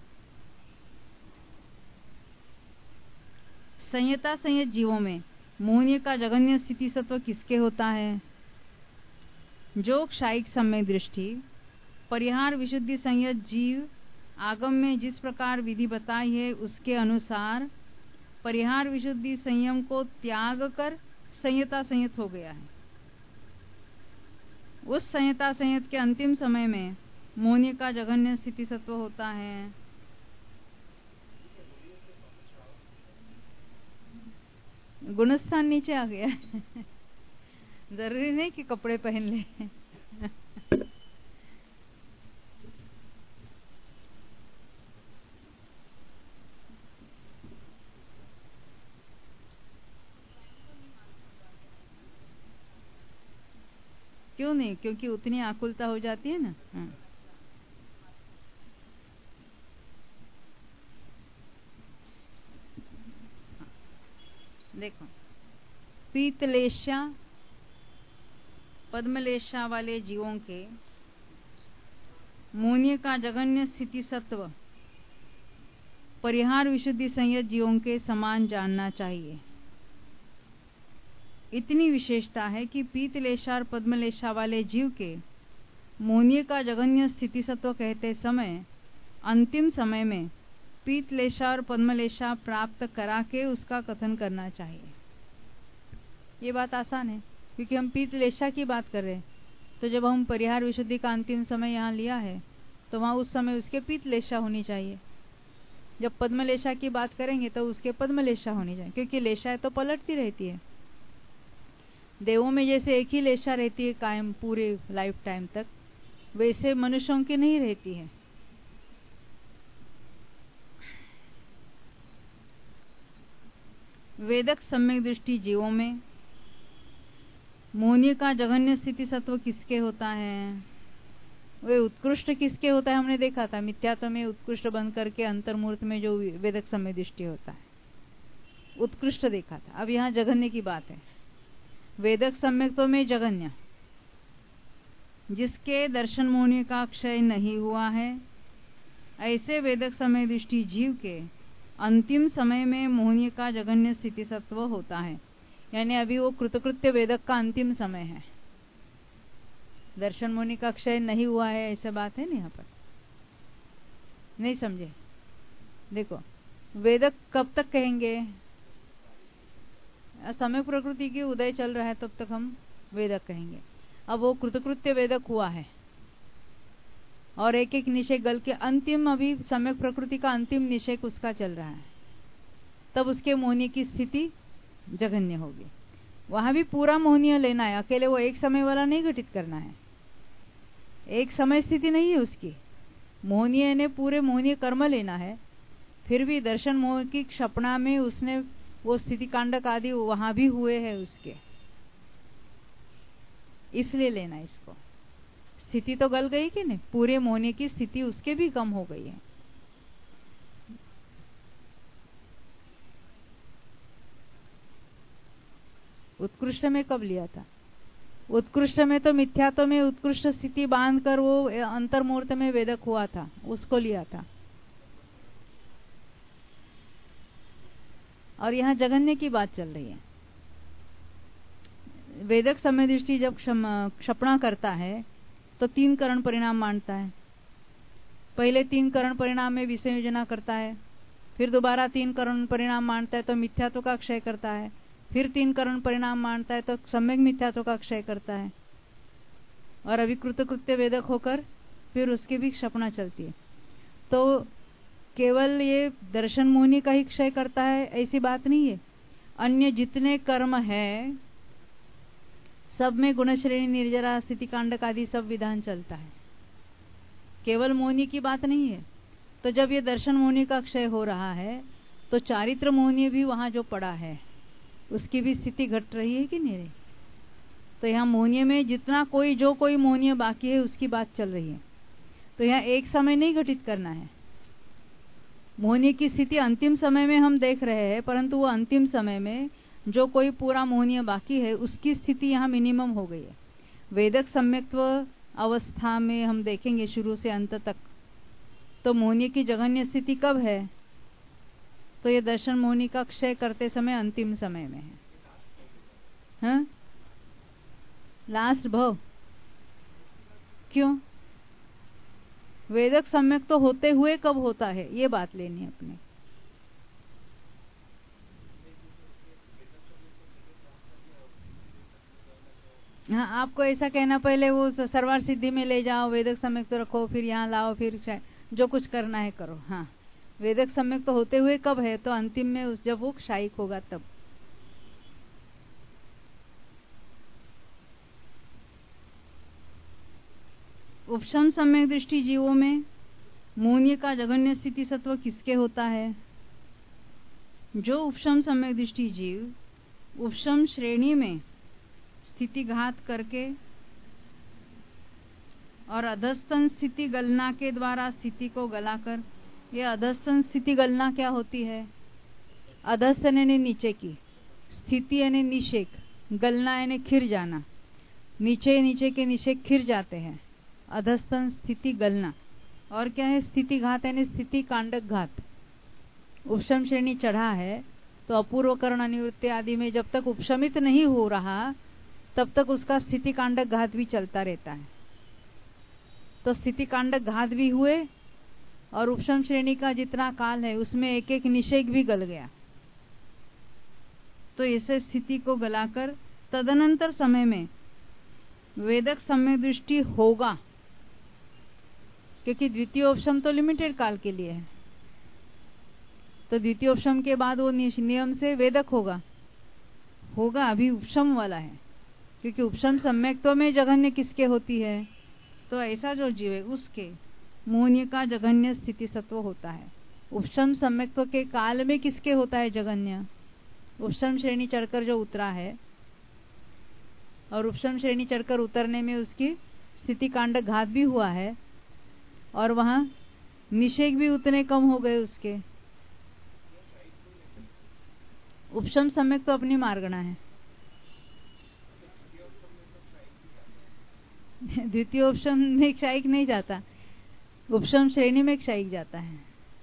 संयता संयत जीवों में मोहनीय का जघन्य स्थिति सत्व किसके होता है? जो क्षायिक सम्यक दृष्टि परिहार विशुद्धि संयत जीव आगम में जिस प्रकार विधि बताई है उसके अनुसार परिहार विशुद्धि संयम को त्याग कर संयता संयत हो गया है। उस संयता संयत के अंतिम समय में मोहनीय का जघन्य स्थिति सत्व होता है। गुणस्थान नीचे आ गया जरूरी नहीं कि कपड़े पहन ले क्यों नहीं? क्योंकि उतनी आकुलता हो जाती है ना। हाँ। देखो पीतलेशा पद्मलेशा वाले जीवों के मोहनीय का जघन्य स्थिति सत्व परिहार विशुद्धि संयत जीवों के समान जानना चाहिए। इतनी विशेषता है कि पीतलेशा और पद्मलेशा वाले जीव के मोहनीय का जघन्य स्थिति सत्व कहते समय अंतिम समय में पीतलेशा और पद्मलेशा प्राप्त करा के उसका कथन करना चाहिए। ये बात आसान है क्योंकि हम पीतलेशा की बात कर रहे हैं, तो जब हम परिहार विशुद्धि का अंतिम समय यहाँ लिया है तो वहां उस समय उसके पीतलेशा होनी चाहिए। जब पद्मलेशा की बात करेंगे तो उसके पद्मलेशा होनी चाहिए, क्योंकि लेशाएं तो पलटती रहती है। देवों में जैसे एक ही लेशा रहती है कायम पूरे लाइफ टाइम तक, वैसे मनुष्यों की नहीं रहती है। वेदक सम्यक दृष्टि जीवों में मोहनीय का जघन्य स्थिति सत्व किसके होता है? वे उत्कृष्ट किसके होता है? हमने देखा था मिथ्यात्व में उत्कृष्ट बन करके अंतर्मूर्त में जो वेदक सम्यक दृष्टि होता है उत्कृष्ट देखा था। अब यहाँ जघन्य की बात है। वेदक सम्यक्त्व में जघन्य जिसके दर्शन मोहनीय का क्षय नहीं हुआ है, ऐसे वेदक सम्यक दृष्टि जीव के अंतिम समय में मोहनीय का जघन्य स्थिति सत्व होता है। यानी अभी वो कृतकृत्य वेदक का अंतिम समय है, दर्शन मोहनीय का क्षय नहीं हुआ है, ऐसा बात है ना। यहाँ पर नहीं समझे? देखो वेदक कब तक कहेंगे? समय प्रकृति की उदय चल रहा है तब तक हम वेदक कहेंगे। अब वो कृतकृत्य वेदक हुआ है और एक एक निषेध गल के अंतिम, अभी सम्यक प्रकृति का अंतिम निषेध उसका चल रहा है, तब उसके मोहनीय की स्थिति जघन्य होगी। वहां भी पूरा मोहनीय लेना है, अकेले वो एक समय वाला नहीं घटित करना है। एक समय स्थिति नहीं है उसकी, मोहनीय ने पूरे मोहनीय कर्म लेना है। फिर भी दर्शन मोह की क्षपणा में उसने वो स्थिति कांडक आदि वहां भी हुए हैं उसके, इसलिए लेना इसको। स्थिति तो गल गई कि नहीं, पूरे मोहनीय की स्थिति उसके भी कम हो गई है। उत्कृष्ट में कब लिया था? उत्कृष्ट में तो मिथ्यात्व में उत्कृष्ट स्थिति बांधकर वो अंतर्मुहूर्त में वेदक हुआ था, उसको लिया था। और यहाँ जघन्य की बात चल रही है। वेदक समय दृष्टि जब क्षपणा करता है तो तीन करण परिणाम मानता है। पहले तीन करण परिणाम में विसंयोजना करता है, फिर दोबारा तीन करण परिणाम मानता है तो मिथ्यात्व का क्षय करता है, फिर तीन करण परिणाम मानता है तो सम्यक मिथ्यात्व का क्षय करता है, और अभी कृतकृत्य वेदक होकर फिर उसकी भी क्षपणा चलती है। तो केवल ये दर्शन मोहिनी का ही क्षय करता है ऐसी बात नहीं है, अन्य जितने कर्म है सब में गुणश्रेणी, निर्जरा, स्थिति कांडक आदि सब विधान चलता है, केवल मोहिनी की बात नहीं है। तो जब ये दर्शन मोहिनी का क्षय हो रहा है तो चारित्र मोहिनी भी वहां जो पड़ा है उसकी भी स्थिति घट रही है कि नहीं रही। तो यहाँ मोहिनी में जितना कोई जो कोई मोहिनी बाकी है उसकी बात चल रही है। तो यहाँ एक समय नहीं घटित करना है। मोहिनी की स्थिति अंतिम समय में हम देख रहे हैं, परंतु वो अंतिम समय में जो कोई पूरा मोहिनी बाकी है उसकी स्थिति यहाँ मिनिमम हो गई है। वेदक सम्यक्त्व अवस्था में हम देखेंगे शुरू से अंत तक, तो मोहिनी की जघन्य स्थिति कब है, तो ये दर्शन मोहिनी का क्षय करते समय अंतिम समय में है। हाँ? लास्ट भव क्यों? वेदक सम्यक तो होते हुए कब होता है ये बात लेनी है अपने। हाँ, आपको ऐसा कहना पहले वो सर्वार सिद्धि में ले जाओ, वेदक सम्यक तो रखो, फिर यहाँ लाओ, फिर जो कुछ करना है करो। हाँ, वेदक सम्यक तो होते हुए कब है, तो अंतिम में उस जब वो क्षायिक होगा तब। उपशम सम्यक दृष्टि जीवों में मोहिनी का जघन्य स्थिति सत्व किसके होता है? जो उपशम सम्यक दृष्टि जीव उपशम श्रेणी में स्थिति घात करके और अधस्तन स्थिति गलना के द्वारा स्थिति को गलाकर, ये अधस्तन स्थिति गलना क्या होती है? अधस्त यानी नीचे की, स्थिति यानी निषेक, गलना यानी खिर जाना, नीचे नीचे के निषेक खिर जाते हैं, अधस्तन स्थिति गलना। और क्या है? स्थिति घात यानी स्थिति कांडक घात। उपशम श्रेणी चढ़ा है तो अपूर्व करण अनिवृत्ति आदि में जब तक उपशमित नहीं हो रहा तब तक उसका स्थिति कांडक घात भी चलता रहता है। तो स्थिति कांडक घात भी हुए और उपशम श्रेणी का जितना काल है उसमें एक एक निषेक भी गल गया। तो इसे स्थिति को गलाकर तदनंतर समय में वेदक सम्यक दृष्टि होगा, क्योंकि द्वितीय उपशम तो लिमिटेड काल के लिए है। तो द्वितीय उपशम के बाद वो नियम से वेदक होगा होगा अभी उपशम वाला है, क्योंकि उपशम सम्यक्त्व में जघन्य किसके होती है? तो ऐसा जो जीव है उसके मोहिनी का जघन्य स्थिति सत्व होता है। उपशम सम्यक्त्व के काल में किसके होता है जघन्य? उपशम श्रेणी चढ़कर जो उतरा है, और उपशम श्रेणी चढ़कर उतरने में उसकी स्थिति कांडक घात भी हुआ है और वहां निषेक भी उतने कम हो गए उसके। उपशम सम्यक तो अपनी मार्गणा है, द्वितीय उपशम में क्षायिक नहीं जाता, उपशम श्रेणी में क्षायिक जाता है।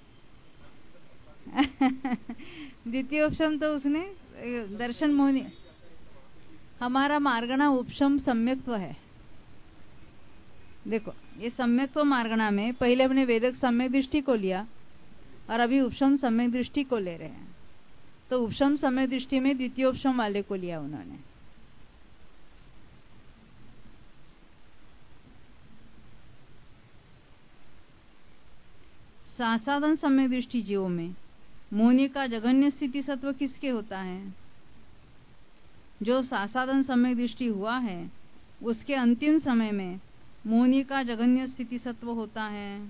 द्वितीय उपशम तो उसने दर्शन मोहिनी, हमारा मार्गणा उपशम सम्यक्त्व है। देखो ये सम्यक्त्व मार्गणा में पहले अपने वेदक सम्यक दृष्टि को लिया और अभी उपशम सम्यक दृष्टि को ले रहे हैं। तो उपशम सम्यक दृष्टि में द्वितीय उपशम वाले को लिया उन्होंने। सासाधन सम्यक दृष्टि जीवों में मोहिनी का जघन्य स्थिति सत्व किसके होता है? जो सासाधन सम्यक दृष्टि हुआ है उसके अंतिम समय में मोहिनी का जघन्य स्थिति सत्व होता है,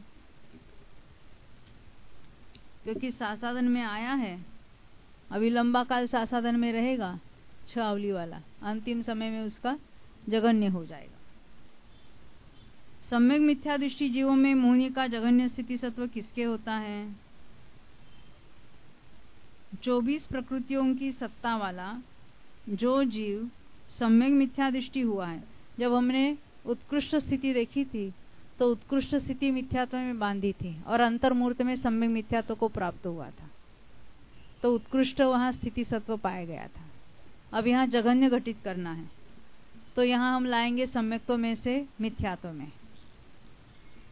क्योंकि सासाधन में आया है, अभी लंबा काल सासाधन में रहेगा, छह अवली वाला, अंतिम समय में उसका जघन्य हो जाएगा। सम्यक मिथ्या दृष्टि जीवों में मोहिनी का जघन्य स्थिति सत्व किसके होता है? चौबीस प्रकृतियों की सत्ता वाला जो जीव सम्यक मिथ्या दृष्टि हुआ है। जब हमने उत्कृष्ट स्थिति देखी थी तो उत्कृष्ट स्थिति मिथ्यात्व में बांधी थी और अंतर्मूर्त में सम्यक मिथ्यात्व को प्राप्त हुआ था, तो उत्कृष्ट वहां स्थिति सत्व पाया गया था। अब यहाँ जघन्य घटित करना है, तो यहाँ हम लाएंगे सम्यक्त्व में से मिथ्यात्व में।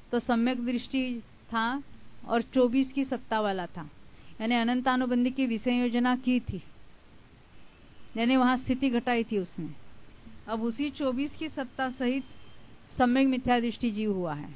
तो सम्यक दृष्टि था और चौबीस की सत्ता वाला था, यानी अनंतानुबंधी की विषय योजना की थी, यानी वहां स्थिति घटाई थी उसने। अब उसी चौबीस की सत्ता सहित सम्यक मिथ्या दृष्टि जीव हुआ है।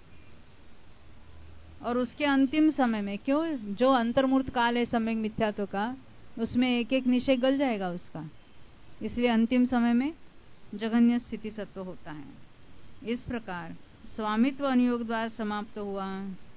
और उसके अंतिम समय में, क्यों, जो अंतर्मूर्त काल है सम्यक मिथ्यात्व का, उसमें एक एक निश्चय गल जाएगा उसका, इसलिए अंतिम समय में जघन्य स्थिति सत्व होता है। इस प्रकार स्वामित्व अनुयोग द्वारा समाप्त हुआ।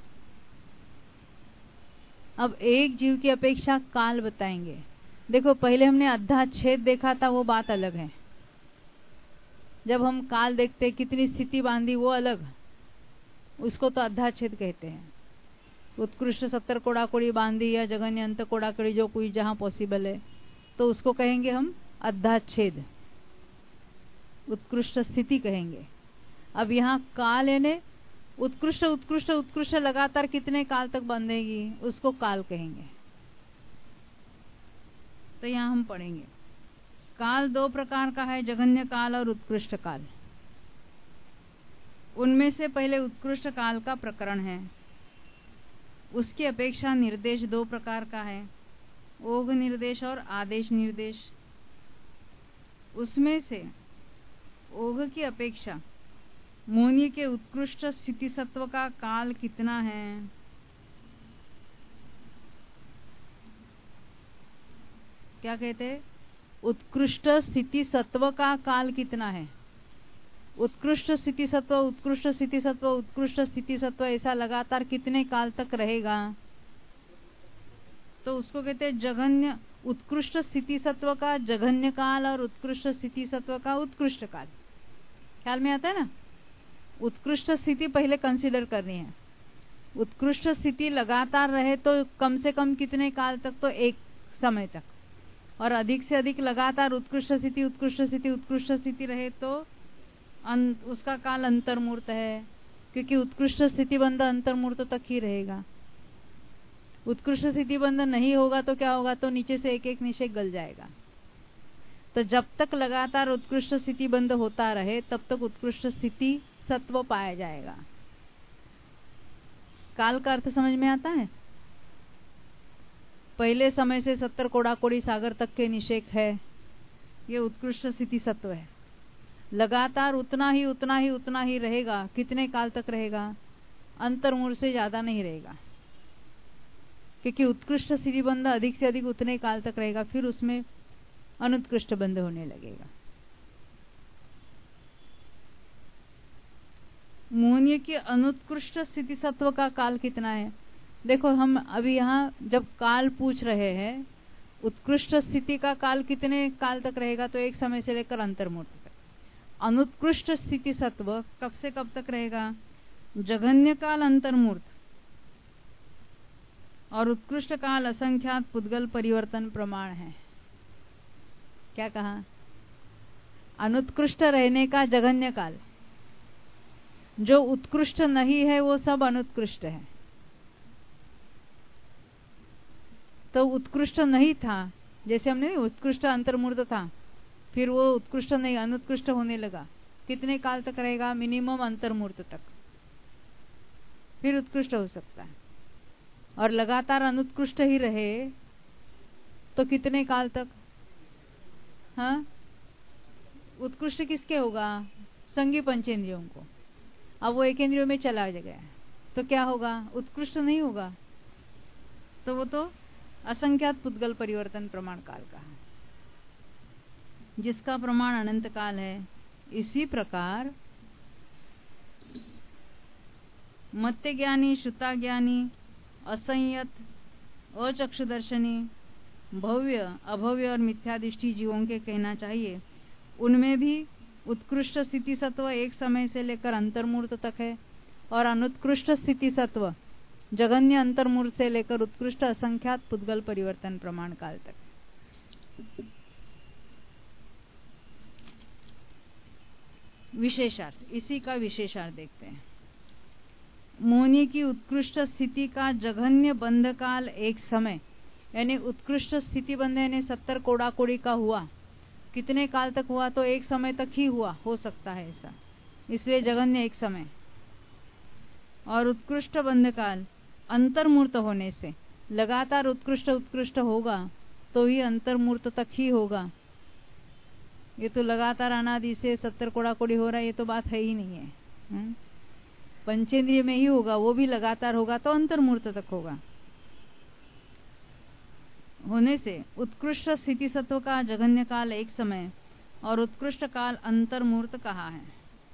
अब एक जीव की अपेक्षा काल बताएंगे। देखो, पहले हमने अद्धाच्छेद देखा था, वो बात अलग है। जब हम काल देखते कितनी स्थिति बांधी, वो अलग, उसको तो अद्धाच्छेद कहते हैं। उत्कृष्ट सत्तर कोड़ाकोड़ी बांधी या जघन्य अंत कोड़ाकोड़ी जो कोई जहां पॉसिबल है, तो उसको कहेंगे हम अद्धाच्छेद, उत्कृष्ट स्थिति कहेंगे। अब यहाँ काल यानी उत्कृष्ट उत्कृष्ट उत्कृष्ट लगातार कितने काल तक बंधेगी, उसको काल कहेंगे। तो यहाँ हम पढ़ेंगे काल दो प्रकार का है, जघन्य काल और उत्कृष्ट काल। उनमें से पहले उत्कृष्ट काल का प्रकरण है। उसकी अपेक्षा निर्देश दो प्रकार का है, ओघ निर्देश और आदेश निर्देश। उसमें से ओघ की अपेक्षा मोहनीय के उत्कृष्ट स्थिति सत्व का काल कितना है? क्या कहते हैं? उत्कृष्ट स्थिति सत्व का काल कितना है? उत्कृष्ट स्थिति सत्व, उत्कृष्ट स्थिति सत्व, उत्कृष्ट स्थिति सत्व, ऐसा लगातार कितने काल तक रहेगा? तो उसको कहते हैं जघन्य। उत्कृष्ट स्थिति सत्व का जघन्य काल और उत्कृष्ट स्थिति सत्व का उत्कृष्ट काल। ख्याल में आता है ना? उत्कृष्ट स्थिति पहले कंसीडर करनी है। उत्कृष्ट स्थिति लगातार रहे तो कम से कम कितने काल तक? तो एक समय तक। और अधिक से अधिक लगातार उत्कृष्ट स्थिति उत्कृष्ट स्थिति उत्कृष्ट स्थिति रहे तो अं, उसका काल अंतर्मूर्त है, क्योंकि उत्कृष्ट स्थिति बंध अंतर्मूर्त तक ही रहेगा। उत्कृष्ट स्थिति बंध नहीं होगा तो क्या होगा? तो नीचे से एक एक निश्चय गल जाएगा। तो जब तक लगातार उत्कृष्ट स्थिति बंध होता रहे तब तक उत्कृष्ट स्थिति सत्व पाया जाएगा। काल का अर्थ समझ में आता है? पहले समय से सत्तर कोड़ाकोड़ी सागर तक के निषेक है, ये उत्कृष्ट स्थिति सत्व है। लगातार उतना ही उतना ही उतना ही रहेगा। कितने काल तक रहेगा? अंतर्मूल से ज्यादा नहीं रहेगा, क्योंकि उत्कृष्ट स्थिति बंध अधिक से अधिक उतने काल तक रहेगा, फिर उसमें अनुत्कृष्ट बंध होने लगेगा। मोहनीय की अनुत्कृष्ट स्थिति सत्व का काल कितना है? देखो, हम अभी यहाँ जब काल पूछ रहे हैं, उत्कृष्ट स्थिति का काल कितने काल तक रहेगा? तो एक समय से लेकर अंतर्मूर्त तक। अनुत्कृष्ट स्थिति सत्व कब से कब तक रहेगा? जघन्य काल अंतर्मूर्त, और उत्कृष्ट काल असंख्यात पुद्गल परिवर्तन प्रमाण है। क्या कहा? अनुत्कृष्ट रहने का जघन्य काल, जो उत्कृष्ट नहीं है वो सब अनुत्कृष्ट है। तो उत्कृष्ट नहीं था, जैसे हमने उत्कृष्ट अंतर्मूर्त था, फिर वो उत्कृष्ट नहीं अनुत्कृष्ट होने लगा। कितने काल तक रहेगा? मिनिमम अंतर्मूर्त तक, फिर उत्कृष्ट हो सकता है। और लगातार अनुत्कृष्ट ही रहे तो कितने काल तक? हाँ, उत्कृष्ट किसके होगा? संगी पंचेंद्रियों को। अब वो एक इंद्रियों में चला गया तो क्या होगा? उत्कृष्ट नहीं होगा, तो वो तो असंख्यात पुद्गल परिवर्तन प्रमाण काल का है, जिसका प्रमाण अनंत काल है। इसी प्रकार मत्य ज्ञानी, श्रुता ज्ञानी, असंयत, अचक्षुदर्शनी, भव्य, अभव्य और मिथ्यादृष्टि जीवों के कहना चाहिए, उनमें भी उत्कृष्ट स्थिति सत्व एक समय से लेकर अंतर्मूर्त तक है, और अनुत्कृष्ट स्थिति सत्व जघन्य अंतर्मूर्त से लेकर उत्कृष्ट असंख्यात पुद्गल परिवर्तन प्रमाण काल तक। विशेषार्थ, इसी का विशेषार्थ देखते हैं। मोहनीय की उत्कृष्ट स्थिति का जघन्य बंध काल एक समय, यानी उत्कृष्ट स्थिति बंध यानी सत्तर कोड़ाकोड़ी का हुआ, कितने काल तक हुआ? तो एक समय तक ही हुआ, हो सकता है ऐसा, इसलिए जघन्य एक समय। और उत्कृष्ट बंध काल अंतर्मूर्त होने से लगातार उत्कृष्ट उत्कृष्ट होगा तो ही अंतर्मूर्त तक ही होगा। ये तो लगातार अनादि से सत्तर कोड़ा कोड़ी हो रहा है, ये तो बात है ही नहीं है। पंचेंद्रिय में ही होगा, वो भी लगातार होगा तो अंतर्मूर्त तक होगा। होने से उत्कृष्ट स्थिति सत्व का जघन्य काल एक समय और उत्कृष्ट काल अंतर्मूर्त कहा है।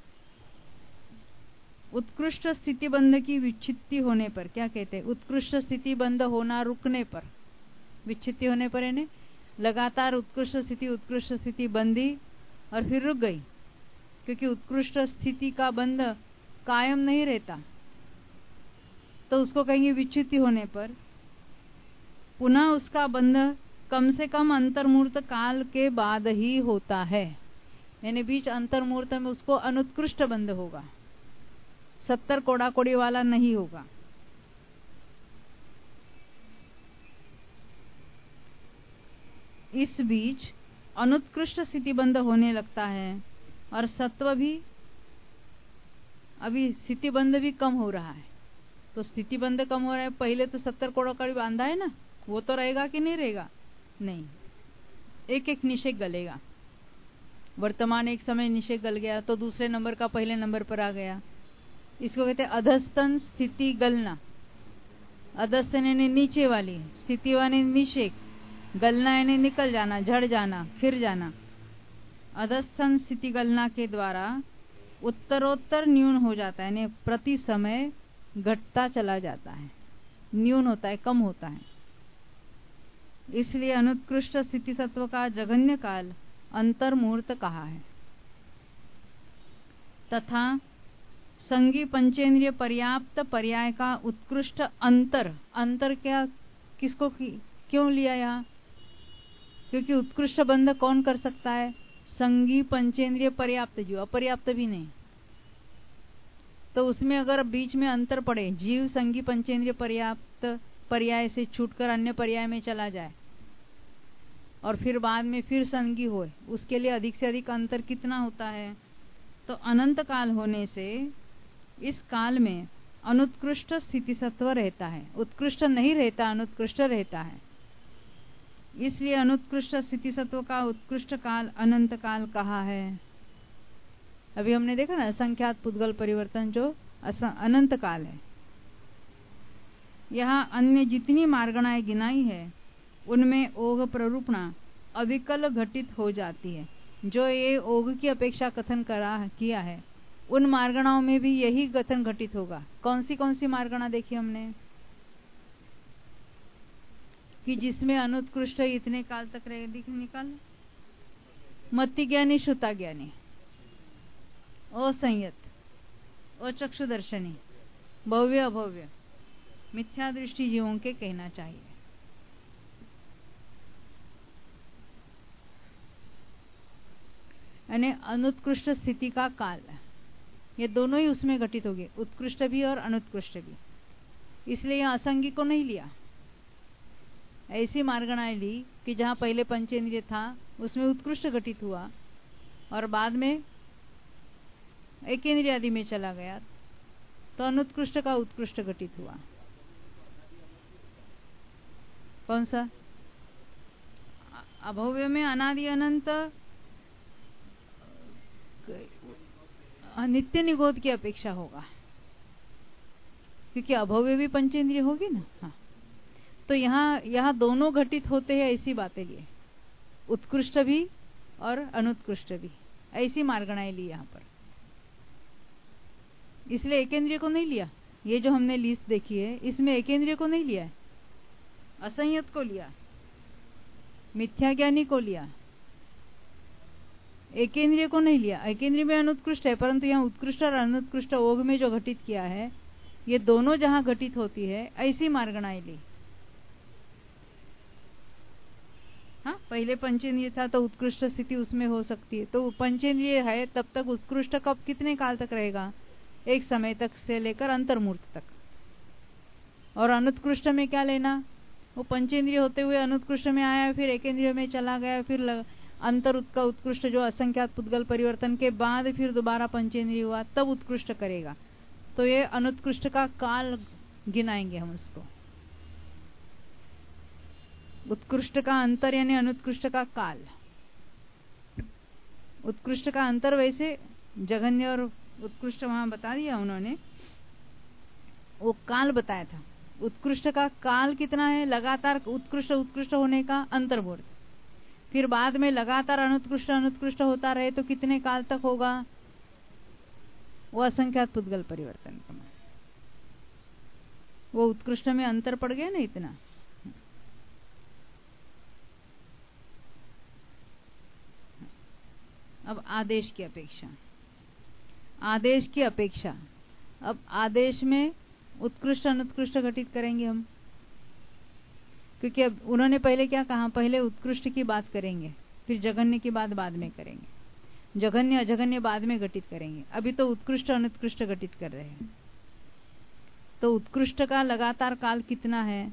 उत्कृष्ट स्थिति बंध की विच्छित्ति होने पर क्या कहते हैं? उत्कृष्ट स्थिति बंध होना रुकने पर, विच्छित्ति होने पर यानी लगातार उत्कृष्ट स्थिति उत्कृष्ट स्थिति बंधी और फिर रुक गई, क्योंकि उत्कृष्ट स्थिति का बंध कायम नहीं रहता, तो उसको कहेंगे विच्छित्ति होने पर पुनः उसका बंध कम से कम अंतर्मूर्त काल के बाद ही होता है। यानी बीच अंतर्मूर्त में उसको अनुत्कृष्ट बंध होगा, सत्तर कोड़ा कोड़ी वाला नहीं होगा। इस बीच अनुत्कृष्ट स्थिति बंध होने लगता है और सत्व भी, अभी स्थिति बंध भी कम हो रहा है। तो स्थिति बंध कम हो रहा है, पहले तो सत्तर कोड़ा कोड़ी बांधा है ना, वो तो रहेगा कि नहीं रहेगा? नहीं, एक एक निषेक गलेगा। वर्तमान एक समय निषेक गल गया तो दूसरे नंबर का पहले नंबर पर आ गया। इसको कहते हैं अधस्तन स्थिति गलना। अधस्तन यानी नीचे वाली, स्थिति वाली निषेक, गलना यानी निकल जाना, झड़ जाना, फिर जाना। अधस्तन स्थिति गलना के द्वारा उत्तरोत्तर न्यून हो जाता है, यानी प्रति समय घटता चला जाता है, न्यून होता है, कम होता है। इसलिए अनुत्कृष्ट स्थिति सत्व का जघन्य काल अंतर्मूर्त कहा है। तथा संगी पंचेंद्रिय पर्याप्त पर्याय का उत्कृष्ट अंतर, अंतर क्या, किसको की, क्यों लिया यहाँ? क्योंकि उत्कृष्ट बंध कौन कर सकता है? संगी पंचेंद्रिय पर्याप्त, जो अपर्याप्त भी नहीं। तो उसमें अगर बीच में अंतर पड़े, जीव संगी पंचेंद्रिय पर्याप्त पर्याय से छूटकर अन्य पर्याय में चला जाए और फिर बाद में फिर संगी होए, उसके लिए अधिक से अधिक अंतर कितना होता है? तो अनंत काल होने से इस काल में अनुत्कृष्ट स्थिति सत्व रहता है, उत्कृष्ट नहीं रहता, अनुत्कृष्ट रहता है। इसलिए अनुत्कृष्ट स्थिति सत्व का उत्कृष्ट काल अनंत काल कहा है। अभी हमने देखा ना असंख्यात पुद्गल परिवर्तन जो अनंत काल है। यहाँ अन्य जितनी मार्गणाएं गिनाई है उनमें ओघ प्ररूपणा अविकल घटित हो जाती है। जो ये ओघ की अपेक्षा कथन करा किया है उन मार्गणाओं में भी यही कथन घटित होगा। कौन सी कौन सी मार्गणा देखी हमने? कि जिसमें अनुत्कृष्ट इतने काल तक रहे, दिख निकाल, मति ज्ञानी, श्रुता ज्ञानी, असंयत, अचक्षुदर्शनी, भव्य अभव्य, मिथ्या दृष्टि जीवों के कहना चाहिए। यानी अनुत्कृष्ट स्थिति का काल, ये दोनों ही उसमें घटित हो गए, उत्कृष्ट भी और अनुत्कृष्ट भी। इसलिए यहाँ असंगी को नहीं लिया, ऐसी मार्गणाएं ली कि जहां पहले पंचेंद्रिय था उसमें उत्कृष्ट घटित हुआ और बाद में एकेंद्रिय आदि में चला गया तो अनुत्कृष्ट का उत्कृष्ट घटित हुआ। कौन सा? अभव्य में अनादि अनंत नित्य निगोध की अपेक्षा होगा, क्योंकि अभव्य भी पंचेंद्रिय होगी ना। हाँ, तो यहाँ यहाँ दोनों घटित होते हैं, ऐसी बातें लिए, उत्कृष्ट भी और अनुत्कृष्ट भी, ऐसी मार्गणाएं ली यहाँ पर। इसलिए एकेंद्रिय को नहीं लिया। ये जो हमने लिस्ट देखी है इसमें एकेंद्रिय को नहीं लिया है, असंयत को लिया, मिथ्या ज्ञानी को लिया, एकेंद्रिय को नहीं लिया। एकेंद्रिय में अनुत्कृष्ट है, परंतु यहाँ उत्कृष्ट और अनुत्कृष्ट ओघ में जो घटित किया है ये दोनों जहां घटित होती है ऐसी मार्गणाएं ली। हाँ, पहले पंचेंद्रिय था तो उत्कृष्ट स्थिति उसमें हो सकती है, तो पंचेंद्रिय है तब तक उत्कृष्ट कब कितने काल तक रहेगा? एक समय तक से लेकर अंतर्मूर्त तक। और अनुत्कृष्ट में क्या लेना? वो पंचेंद्रिय होते हुए अनुत्कृष्ट में आया, फिर एकेंद्रिय में चला गया, फिर अंतर का उत्कृष्ट जो असंख्यात पुद्गल परिवर्तन के बाद फिर दोबारा पंचेंद्रिय हुआ, तब उत्कृष्ट करेगा। तो ये अनुत्कृष्ट का काल गिनाएंगे हम उसको। उत्कृष्ट का अंतर यानी अनुत्कृष्ट का काल। उत्कृष्ट का अंतर वैसे जघन्य और उत्कृष्ट वहां बता दिया उन्होंने, वो काल बताया था। उत्कृष्ट का काल कितना है, लगातार उत्कृष्ट उत्कृष्ट होने का अंतर्मुहूर्त, फिर बाद में लगातार अनुत्कृष्ट अनुत्कृष्ट होता रहे तो कितने काल तक होगा, वो असंख्यात पुद्गल परिवर्तन। वो उत्कृष्ट में अंतर पड़ गया ना इतना। अब आदेश की अपेक्षा, आदेश की अपेक्षा अब आदेश में उत्कृष्ट अनुत्कृष्ट घटित करेंगे हम, क्योंकि अब उन्होंने पहले क्या कहा, पहले उत्कृष्ट की बात करेंगे, फिर जघन्य की बात बाद में करेंगे, जघन्य अजघन्य बाद में घटित करेंगे। अभी तो उत्कृष्ट अनुत्कृष्ट घटित कर रहे हैं। तो उत्कृष्ट का लगातार काल कितना है,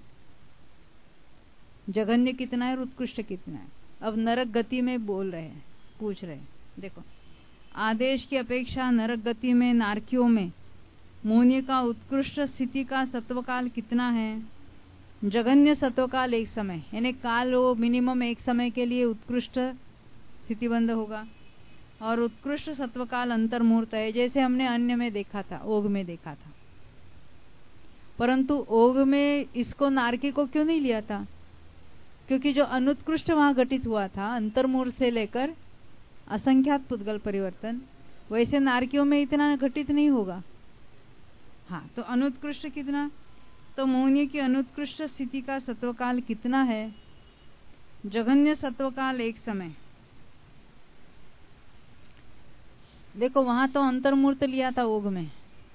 जघन्य कितना है और उत्कृष्ट कितना है। अब नरक गति में बोल रहे हैं, पूछ रहे हैं। देखो, आदेश की अपेक्षा नरक गति में नारकियों में मोहनीय का उत्कृष्ट स्थिति का सत्वकाल कितना है, जघन्य सत्वकाल एक समय, यानी काल वो मिनिमम एक समय के लिए उत्कृष्ट स्थिति बंद होगा, और उत्कृष्ट सत्वकाल अंतर्मुहूर्त है, जैसे हमने अन्य में देखा था, ओघ में देखा था। परंतु ओघ में इसको नारकी को क्यों नहीं लिया था, क्योंकि जो अनुत्कृष्ट वहां घटित हुआ था अंतर्मुहूर्त से लेकर असंख्यात पुद्गल परिवर्तन, वैसे नारकियों में इतना घटित नहीं होगा। हाँ, तो अनुत्कृष्ट कितना, तो मोहनीय की अनुत्कृष्ट स्थिति का सत्वकाल कितना है, जघन्य सत्वकाल एक समय। देखो वहां तो अंतर्मुहूर्त लिया था ओघ में,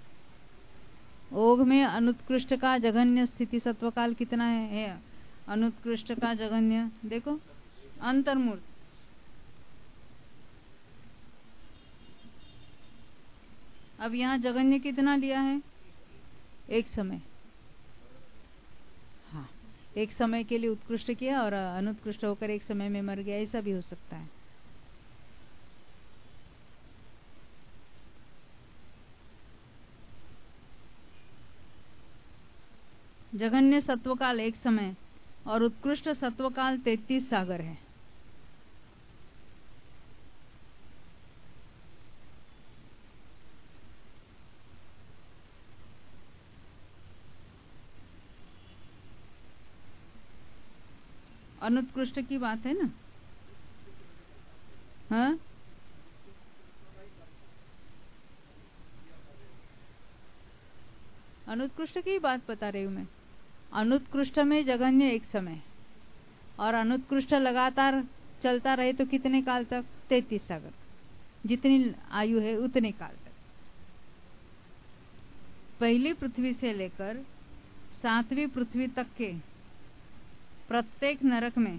ओघ में अनुत्कृष्ट का जघन्य स्थिति सत्वकाल कितना है, है अनुत्कृष्ट का जघन्य, देखो अंतर्मुहूर्त। अब यहाँ जघन्य कितना लिया है, एक समय। हाँ, एक समय के लिए उत्कृष्ट किया और अनुत्कृष्ट होकर एक समय में मर गया, ऐसा भी हो सकता है। जघन्य सत्वकाल एक समय और उत्कृष्ट सत्वकाल तैतीस सागर है। अनुत्कृष्ट की बात है ना, हाँ अनुत्कृष्ट की बात बता रही हूं मैं। अनुत्कृष्ट में जघन्य एक समय और अनुत्कृष्ट लगातार चलता रहे तो कितने काल तक, तैतीस सागर, जितनी आयु है उतने काल तक। पहली पृथ्वी से लेकर सातवीं पृथ्वी तक के प्रत्येक नरक में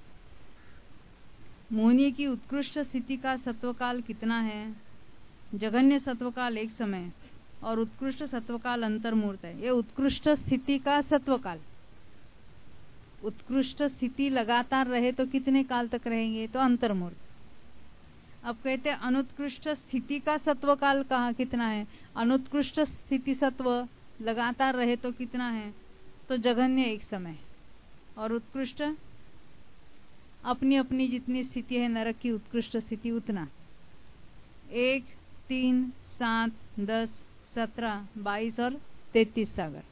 मोहनीय की उत्कृष्ट स्थिति का सत्वकाल कितना है, जघन्य सत्वकाल एक समय और उत्कृष्ट सत्वकाल अंतर्मुहूर्त है। ये उत्कृष्ट स्थिति का सत्वकाल, उत्कृष्ट स्थिति लगातार रहे तो कितने काल तक रहेंगे, तो अंतर्मुहूर्त। अब कहते हैं अनुत्कृष्ट स्थिति का सत्वकाल कहाँ कितना है, अनुत्कृष्ट स्थिति सत्व लगातार रहे तो कितना है, तो जघन्य एक समय और उत्कृष्ट अपनी अपनी जितनी स्थिति है नरक की उत्कृष्ट स्थिति उतना। एक, तीन, सात, दस, सत्रह, बाईस और तैतीस सागर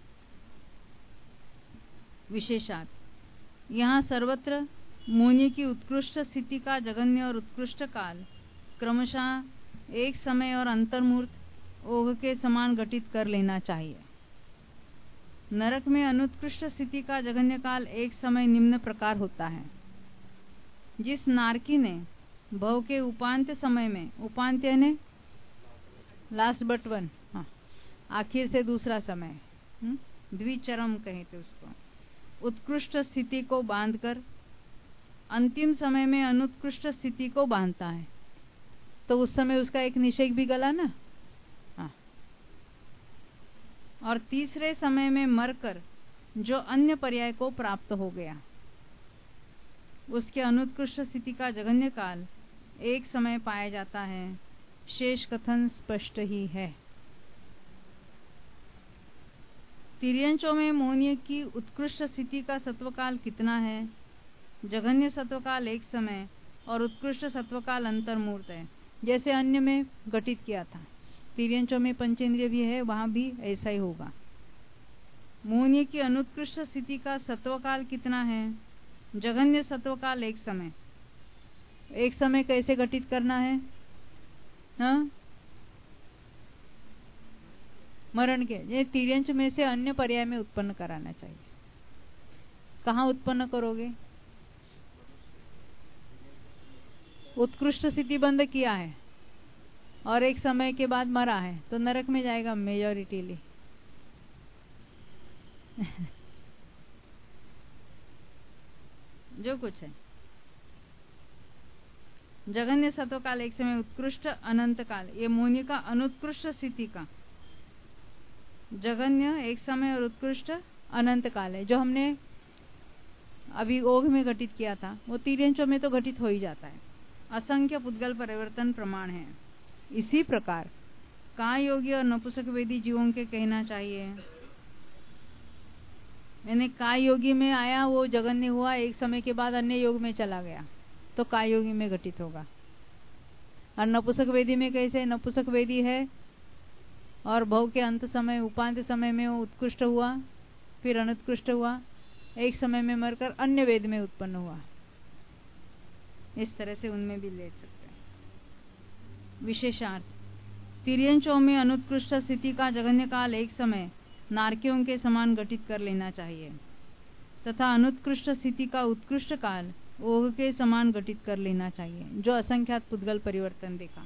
विशेषात। यहाँ सर्वत्र मोहनीय की उत्कृष्ट स्थिति का जघन्य और उत्कृष्ट काल क्रमशः एक समय और अंतर्मुहूर्त ओघ के समान घटित कर लेना चाहिए। नरक में अनुत्कृष्ट स्थिति का जघन्य काल एक समय निम्न प्रकार होता है। जिस नारकी ने भव के उपांत्य समय में, उपांत्य ने लास्ट बट वन, हाँ आखिर से दूसरा समय, द्विचरम कहते उसको, उत्कृष्ट स्थिति को बांधकर अंतिम समय में अनुत्कृष्ट स्थिति को बांधता है, तो उस समय उसका एक निषेक भी गला ना। हाँ, और तीसरे समय में मरकर जो अन्य पर्याय को प्राप्त हो गया, उसके अनुत्कृष्ट स्थिति का जघन्य काल एक समय पाया जाता है। शेष कथन स्पष्ट ही है। तिर्यंचों में मोहनीय की उत्कृष्ट स्थिति का सत्वकाल कितना है? जघन्य सत्वकाल एक समय और उत्कृष्ट सत्वकाल अंतर्मूर्त है, जैसे अन्य में घटित किया था। तिर्यंचों में पंचेंद्रिय भी है, वहां भी ऐसा ही होगा। मोहनीय की अनुत्कृष्ट स्थिति का सत्वकाल कितना है? जघन्य सत्वकाल एक समय। एक समय कैसे घटित करना है? हाँ, मरण के, ये तिर्यंच में से अन्य पर्याय में उत्पन्न कराना चाहिए। कहाँ उत्पन्न करोगे? उत्कृष्ट स्थिति बंद किया है और एक समय के बाद मरा है तो नरक में जाएगा मेजॉरिटीली। जो कुछ है जघन्य सत्वकाल एक समय, उत्कृष्ट अनंत काल, ये मोहनीय का अनुत्कृष्ट स्थिति का। जघन्य एक समय और उत्कृष्ट अनंत काल है। जो हमने अभी ओघ में घटित किया था वो तिर्यंचों में तो घटित हो ही जाता है। असंख्य पुद्गल परिवर्तन प्रमाण है। इसी प्रकार काय योगी और नपुंसक वेदी जीवों के कहना चाहिए। मैंने काय योगी में आया, वो जघन्य हुआ, एक समय के बाद अन्य योग में चला गया तो काय योगी में घटित होगा। और नपुंसक वेदी में कैसे? नपुंसक वेदी है और भव के अंत समय, उपांत समय में वो उत्कृष्ट हुआ, फिर अनुत्कृष्ट हुआ, एक समय में मरकर अन्य वेद में उत्पन्न हुआ। इस तरह से उनमें भी ले सकते हैं। विशेषार्थ, तिर्यंचों में अनुत्कृष्ट स्थिति का जघन्य काल एक समय नारकियों के समान घटित कर लेना चाहिए तथा अनुत्कृष्ट स्थिति का उत्कृष्ट काल ओघ के समान घटित कर लेना चाहिए, जो असंख्यात पुद्गल परिवर्तन देखा।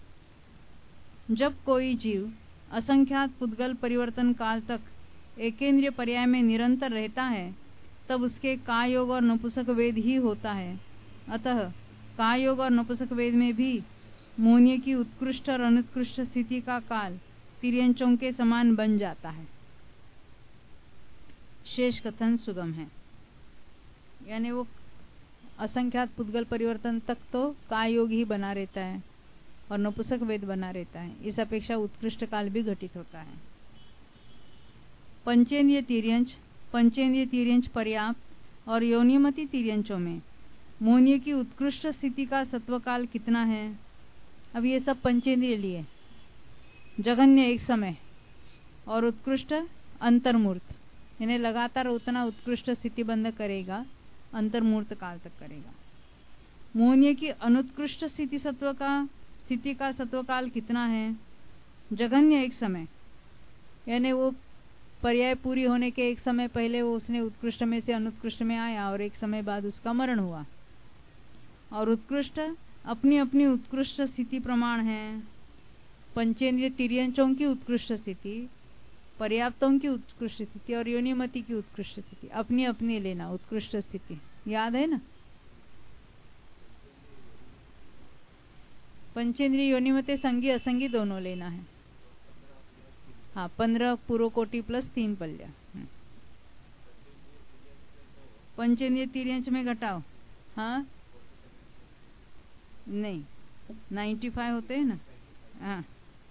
जब कोई जीव असंख्यात पुद्गल परिवर्तन काल तक एकेंद्रिय पर्याय में निरंतर रहता है तब उसके काय योग और नपुंसक वेद ही होता है। अतः काय योग और नपुंसक वेद में भी मोहनीय की उत्कृष्ट और अनुत्कृष्ट स्थिति का काल तिर्यंचों के समान बन जाता है। शेष कथन सुगम है, यानी वो असंख्यात पुद्गल परिवर्तन तक तो काय योग ही बना रहता है और नपुंसक वेद बना रहता है। इस अपेक्षा उत्कृष्ट काल भी घटित होता है। पंचेंद्रिय तिर्यंच, पंचेंद्रिय तिर्यंच पर्याप्त और योनिमति तिर्यंचों में मोहनीय की उत्कृष्ट स्थिति का सत्वकाल कितना है? अब ये सब पंचेंद्रिय लिए। जघन्य एक समय और उत्कृष्ट अंतर्मूर्त, इन्हें लगातार उतना उत्कृष्ट स्थिति बंद करेगा, अंतर्मूर्त काल तक करेगा। मोहनीय की अनुत्कृष्ट स्थिति सत्व का स्थिति का सत्वकाल कितना है? जघन्य एक समय, यानी वो पर्याय पूरी होने के एक समय पहले वो उसने उत्कृष्ट में से अनुत्कृष्ट में आया और एक समय बाद उसका मरण हुआ। और उत्कृष्ट अपनी अपनी उत्कृष्ट स्थिति प्रमाण है। पंचेंद्रिय तिर्यंचों की उत्कृष्ट स्थिति, पर्याप्तों की उत्कृष्ट स्थिति और योनिमति की उत्कृष्ट स्थिति अपनी अपनी लेना। उत्कृष्ट स्थिति याद है ना? पंचेंद्रिय योनिमति संगी असंगी दोनों लेना है। हाँ, पंद्रह पूर्व कोटि प्लस तीन पल्ल्या। पंचेंद्रिय तिर्यंच में घटाओ। हाँ नहीं, नाइन्टी फाइव होते हैं ना। हाँ,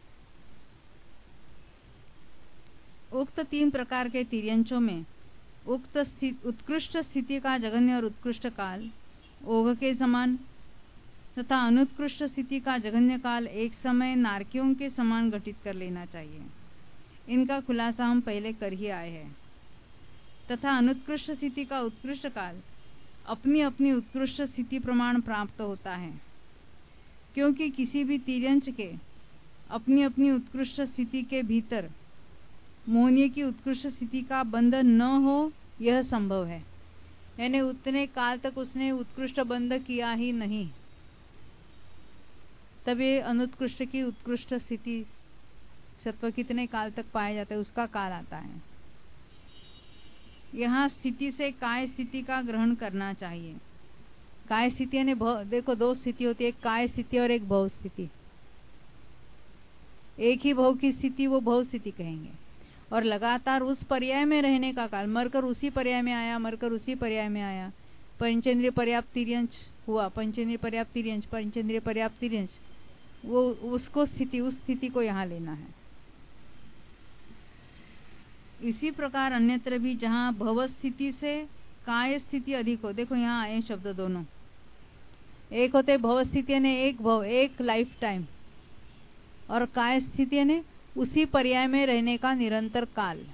उक्त तीन प्रकार के तिर्यंचों में उक्त उत्कृष्ट स्थिति का जघन्य और उत्कृष्ट काल ओघ के समान तथा अनुत्कृष्ट स्थिति का जघन्य काल एक समय नारकियों के समान घटित कर लेना चाहिए। इनका खुलासा हम पहले कर ही आए हैं। तथा अनुत्कृष्ट स्थिति का उत्कृष्ट काल अपनी अपनी उत्कृष्ट स्थिति प्रमाण प्राप्त होता है, क्योंकि किसी भी तिर्यंच के अपनी अपनी उत्कृष्ट स्थिति के भीतर मोहनीय की उत्कृष्ट स्थिति का बंधन न हो, यह संभव है। यानी उतने काल तक उसने उत्कृष्ट बंध किया ही नहीं, तब ये अनुत्कृष्ट की उत्कृष्ट स्थिति सत्व कितने काल तक पाया जाता है उसका काल आता है। यहाँ स्थिति से काय स्थिति का ग्रहण करना चाहिए। काय स्थिति यानी देखो दो स्थिति होती है, एक काय स्थिति और एक भव स्थिति। एक ही भव की स्थिति वो भव स्थिति कहेंगे, और लगातार उस पर्याय में रहने का काल, मरकर उसी पर्याय में आया, मरकर उसी पर्याय में आया। पंचेंद्रिय पर्याप्त तिर्यंच हुआ, पंचेंद्रिय पर्याप्त तिर्यंच, पंचेंद्रिय पर्याप्त तिर्यंच, वो उसको स्थिति, उस स्थिति को यहाँ लेना है। इसी प्रकार अन्यत्र भी जहाँ भव स्थिति से काय स्थिति अधिक हो, देखो यहाँ आए शब्द दोनों, एक होते भव स्थिति यानी एक भव, एक लाइफ टाइम, और काय स्थिति यानी उसी पर्याय में रहने का निरंतर काल।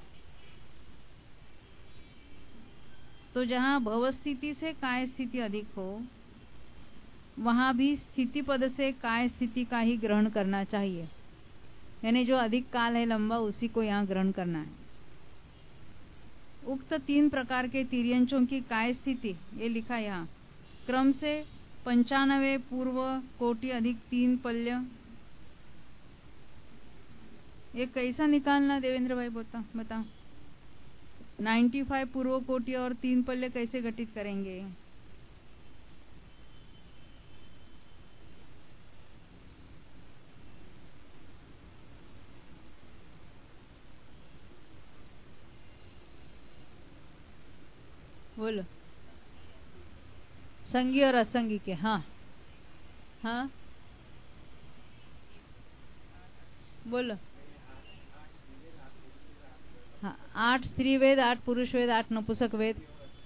तो जहाँ भव स्थिति से काय स्थिति अधिक हो, वहां भी स्थिति पद से काय स्थिति का ही ग्रहण करना चाहिए, यानी जो अधिक काल है लंबा, उसी को यहाँ ग्रहण करना है। उक्त तीन प्रकार के तिर्यंचों की काय स्थिति, ये लिखा यहाँ क्रम से पंचानवे पूर्व कोटि अधिक तीन पल्य। ये कैसा निकालना देवेंद्र भाई, बोता बताओ। पचानवे पूर्व कोटि और तीन पल्य कैसे घटित करेंगे? बोलो। संगी और असंगी के, हाँ हाँ बोलो। हाँ, आठ स्त्री वेद, आठ पुरुष वेद, आठ नपुंसक वेद।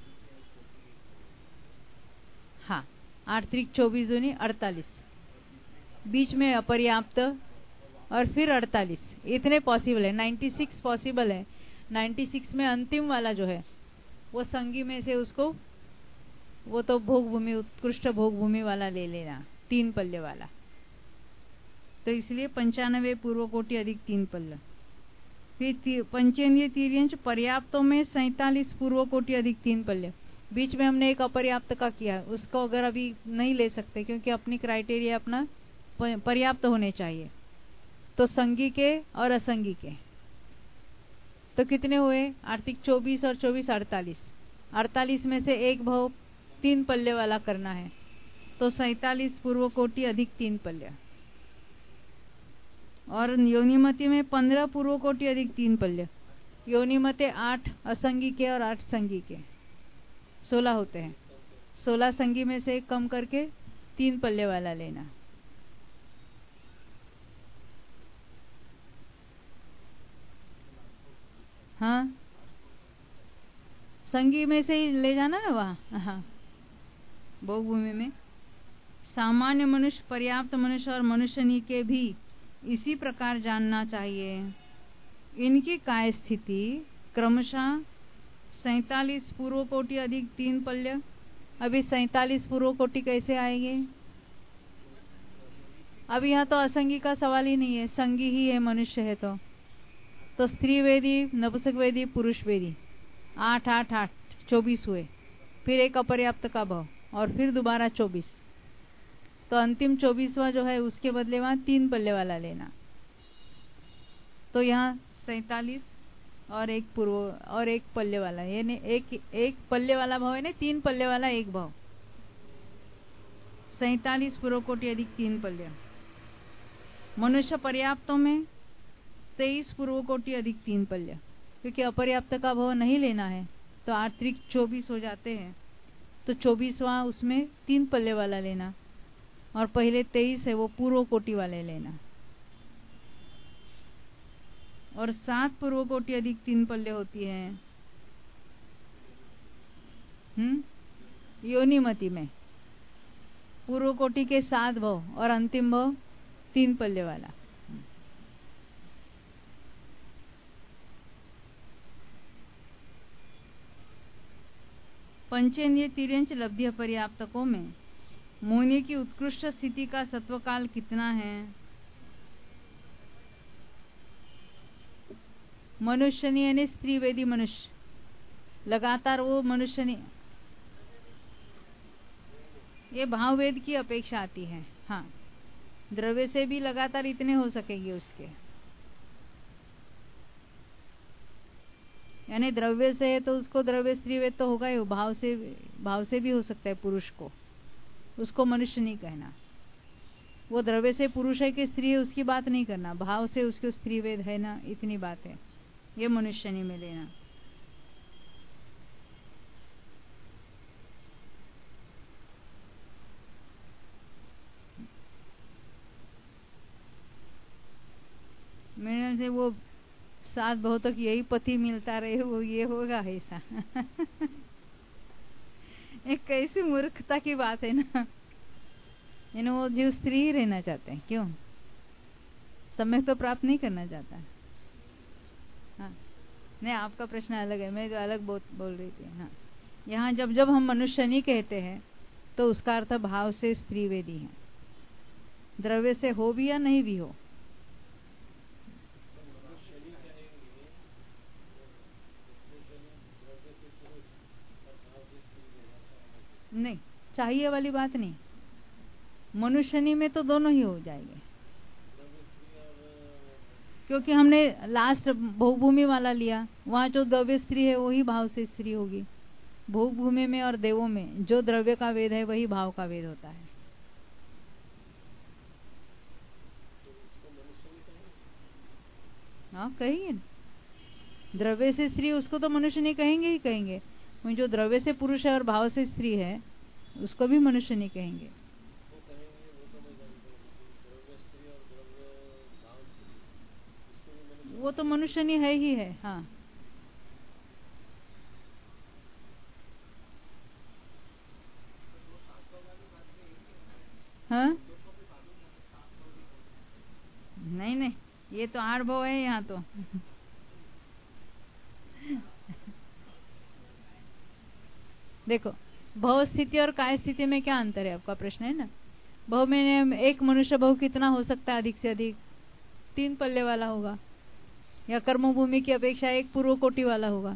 हाँ, आठ त्रिक चौबीस दूनी अड़तालीस, बीच में अपर्याप्त, और फिर अड़तालीस, इतने पॉसिबल है। छियानवे पॉसिबल है। छियानवे में अंतिम वाला जो है वो संगी में से उसको, वो तो भोग भूमि, उत्कृष्ट भोग भूमि वाला ले लेना, तीन पल्ले वाला। तो इसलिए पंचानवे पूर्व कोटि अधिक तीन पल्ले। फिर पंचेंद्रिय तिर्यंच पर्याप्तों में सैतालीस पूर्व कोटि अधिक तीन पल्ले। बीच में हमने एक अपर्याप्त का किया, उसको अगर अभी नहीं ले सकते क्योंकि अपनी क्राइटेरिया अपना पर्याप्त होने चाहिए, तो संगी के और असंगी के तो कितने हुए? आर्थिक चौबीस और चौबीस अड़तालीस। अड़तालीस में से एक भाव तीन पल्ले वाला करना है, तो सैतालीस पूर्व कोटि अधिक तीन पल्ले। और योनिमति में पंद्रह पूर्व कोटि अधिक तीन पल्ले। योनिमते आठ असंगी के और आठ संगी के, सोलह होते हैं। सोलह संगी में से एक कम करके तीन पल्ले वाला लेना। हाँ, संगी में से ही ले जाना ना वहाँ। हाँ, भोग भूमि में सामान्य मनुष्य, पर्याप्त मनुष्य और मनुष्यनी के भी इसी प्रकार जानना चाहिए। इनकी काय स्थिति क्रमशः सैतालीस पूर्व कोटि अधिक तीन पल्य। अभी सैतालीस पूर्व कोटि कैसे आएंगे? अब यहाँ तो असंगी का सवाल ही नहीं है, संगी ही है, मनुष्य है। तो तो स्त्री वेदी, नपुंसक वेदी, पुरुष वेदी, आठ आठ आठ चौबीस हुए। फिर एक अपर्याप्त का भाव, और फिर दोबारा चौबीस। तो अंतिम चौबीसवा जो है उसके बदले वहां तीन पल्ले वाला लेना। तो यहाँ सैतालीस और एक पूर्व और एक पल्ले वाला, यानी एक एक पल्ले वाला भाव है ना, तीन पल्ले वाला एक भाव। सैतालीस पूर्व कोटि अधिक तीन पल्ले। मनुष्य पर्याप्तों में तेईस पूर्व कोटि अधिक तीन पल्ले, क्योंकि अपर्याप्त का भाव नहीं लेना है, तो आठ त्रिक चौबीस हो जाते हैं। तो चौबीसवां उसमें तीन पल्ले वाला लेना, और पहले तेईस है वो पूर्व कोटि वाले लेना। और सात पूर्व कोटि अधिक तीन पल्ले होती है हम्म योनिमति में, पूर्व कोटि के सात भाव और अंतिम भाव तीन पल्ले वाला। पंचेंद्रिय तिर्यंच लब्धि पर्याप्तकों में मोहिनी की उत्कृष्ट स्थिति का सत्वकाल कितना है? मनुष्यनी यानी स्त्रीवेदी मनुष्य, लगातार वो मनुष्यनी, ये भाववेद की अपेक्षा आती है। हाँ, द्रव्य से भी लगातार इतने हो सकेंगे उसके, यानी द्रव्य से है तो उसको द्रव्य स्त्रीवेद तो होगा ही। भाव से भाव से भी हो सकता है पुरुष को, उसको मनुष्य नहीं कहना। वो द्रव्य से पुरुष है कि स्त्री है उसकी बात नहीं करना, भाव से उसको स्त्रीवेद है ना, इतनी बात है। ये मनुष्य नहीं में लेना। मेरे से वो सात बहु तक यही पति मिलता रहे, वो ये होगा ऐसा। एक कैसी मूर्खता की बात है ना। यानी वो जीव स्त्री ही रहना चाहते हैं, क्यों? सम्यक तो प्राप्त नहीं करना चाहता। हाँ, नहीं, आपका प्रश्न अलग है, मैं जो अलग बोल बोल रही थी। हाँ, यहाँ जब जब हम मनुष्य नहीं कहते हैं तो उसका अर्थ भाव से स्त्रीवेदी है, द्रव्य से हो भी या नहीं भी हो। नहीं, चाहिए वाली बात नहीं, मनुष्यनी में तो दोनों ही हो जाएंगे, क्योंकि हमने लास्ट बहुभूमि वाला लिया, वहाँ जो द्रव्य स्त्री है वही भाव से स्त्री होगी। भोगभूमि में और देवों में जो द्रव्य का वेद है वही भाव का वेद होता है। हाँ, कहिए, द्रव्य से स्त्री उसको तो मनुष्य नहीं कहेंगे ही कहेंगे, जो द्रव्य से पुरुष है और भाव से स्त्री है उसको भी मनुष्य नहीं कहेंगे। वो तो मनुष्य नहीं है ही है। हाँ, हाँ, नहीं नहीं, ये तो आठ भाव है यहाँ तो। देखो, भव स्थिति और काय स्थिति में क्या अंतर है, आपका प्रश्न है ना। भव में एक मनुष्य भव कितना हो सकता है? अधिक से अधिक तीन पल्ले वाला होगा, या कर्मभूमि की अपेक्षा एक पूर्व कोटि वाला होगा।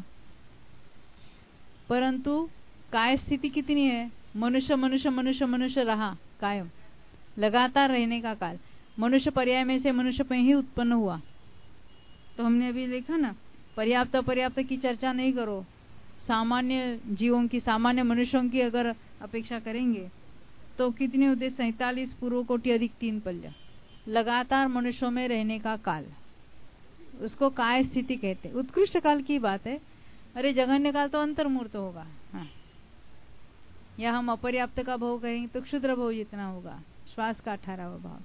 परंतु काय स्थिति कितनी है? मनुष्य मनुष्य मनुष्य मनुष्य रहा कायम, लगातार रहने का काल। मनुष्य पर्याय में से मनुष्य पे ही उत्पन्न हुआ। तो हमने अभी देखा ना, पर्याप्त अपर्याप्त की चर्चा नहीं करो, सामान्य जीवों की, सामान्य मनुष्यों की अगर अपेक्षा करेंगे तो कितने होते? सैतालीस पूर्व कोटि अधिक तीन पल्ला, लगातार मनुष्यों में रहने का काल, उसको काय स्थिति कहते। उत्कृष्ट काल की बात है। अरे जघन्य काल तो अंतर्मूर्त होगा। हाँ, या हम अपर्याप्त का भाव कहेंगे तो क्षुद्र भाव जितना होगा, श्वास का अठारहवां भाव।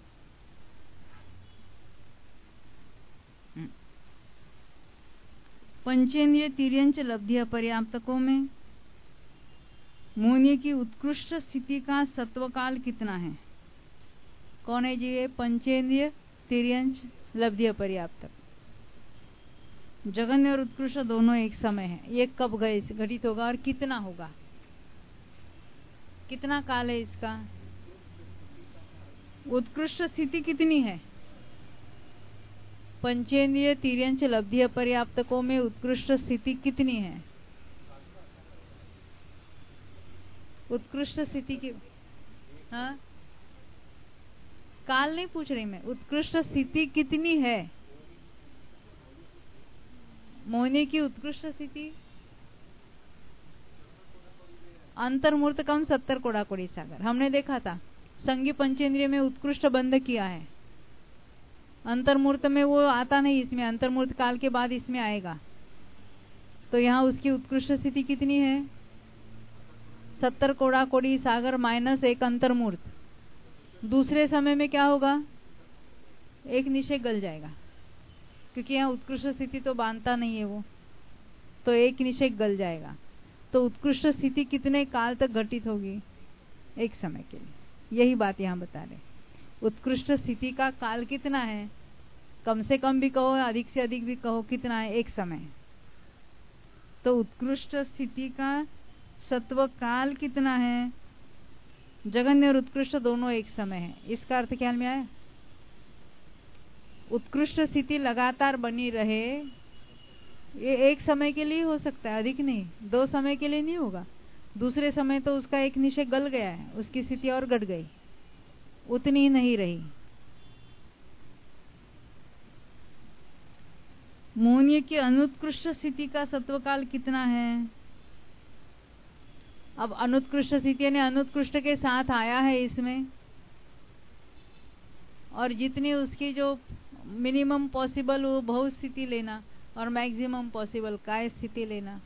पंचेंद्रिय तिर्यंच लब्धि अपर्याप्तकों में मौन्य की उत्कृष्ट स्थिति का सत्वकाल कितना है? कौन है जी ये? पंचेंद्रिय तिर्यंच लब्धि अपर्याप्तक। जघन्य और उत्कृष्ट दोनों एक समय है। ये कब घटित होगा और कितना होगा? कितना काल है इसका? उत्कृष्ट स्थिति कितनी है? पंचेंद्रिय तिर्यंच लब्धि अपर्याप्तकों में उत्कृष्ट स्थिति कितनी है? उत्कृष्ट स्थिति की, हाँ, काल नहीं पूछ रही मैं, उत्कृष्ट स्थिति कितनी है? मोहिनी की उत्कृष्ट स्थिति अंतर्मूर्त कम सत्तर कोड़ा कोड़ी सागर। हमने देखा था संगी पंचेंद्रिय में उत्कृष्ट बंद किया है, अंतर्मूर्त में वो आता नहीं, इसमें अंतर्मूर्त काल के बाद इसमें आएगा। तो यहाँ उसकी उत्कृष्ट स्थिति कितनी है? सत्तर कोड़ा कोड़ी सागर माइनस एक अंतर्मूर्त। दूसरे समय में क्या होगा? एक निषेक गल जाएगा, क्योंकि यहाँ उत्कृष्ट स्थिति तो बांधता नहीं है वो, तो एक निषेक गल जाएगा। तो उत्कृष्ट स्थिति कितने काल तक घटित होगी? एक समय के लिए। यही बात यहाँ बता रहे। उत्कृष्ट स्थिति का काल कितना है? कम से कम भी कहो, अधिक से अधिक भी कहो, कितना है? एक समय। तो उत्कृष्ट स्थिति का सत्व काल कितना है? जघन्य और उत्कृष्ट दोनों एक समय है। इसका अर्थ ख्याल में आया? उत्कृष्ट स्थिति लगातार बनी रहे, ये एक समय के लिए हो सकता है, अधिक नहीं। दो समय के लिए नहीं होगा। दूसरे समय तो उसका एक निषेक गल गया है, उसकी स्थिति और घट गई, उतनी ही नहीं रही। मौन्य की अनुत्कृष्ट स्थिति का सत्वकाल कितना है? अब अनुत्कृष्ट स्थिति ने अनुत्कृष्ट के साथ आया है इसमें, और जितनी उसकी जो मिनिमम पॉसिबल वो बहु स्थिति लेना और मैक्सिमम पॉसिबल काय स्थिति लेना।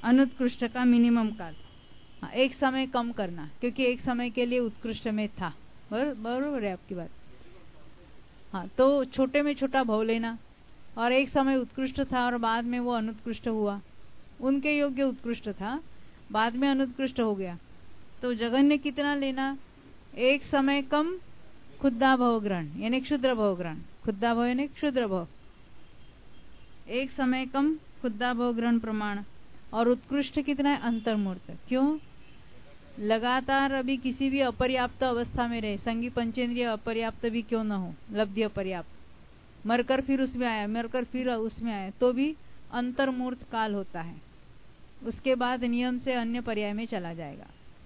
अनुत्कृष्ट का मिनिमम काल, हाँ, एक समय कम करना, क्योंकि एक समय के लिए उत्कृष्ट में था। बरोबर है आपकी बात। हाँ, तो छोटे में छोटा भाव लेना, और एक समय उत्कृष्ट था और बाद में वो अनुत्कृष्ट हुआ, उनके योग्य उत्कृष्ट था, बाद में अनुत्कृष्ट हो गया, तो जघन्य कितना लेना? एक समय कम खुद्दा भव ग्रहण, यानी क्षुद्र भव ग्रहण। खुद्दा भव यानी क्षुद्र भव, एक समय कम खुद्दा भव ग्रहण प्रमाण। और उत्कृष्ट कितना है? अंतर्मूर्त। क्यों? लगातार अभी किसी भी अपर्याप्त अवस्था में रहे, संगी पंचेंद्रिय अपर्याप्त भी क्यों न हो, लब्धि अपर्याप्त, मरकर फिर उसमें आया, मरकर फिर उसमें आया, तो भी अंतर्मूर्त काल होता है। उसके बाद नियम से अन्य पर्याय में चला जाएगा।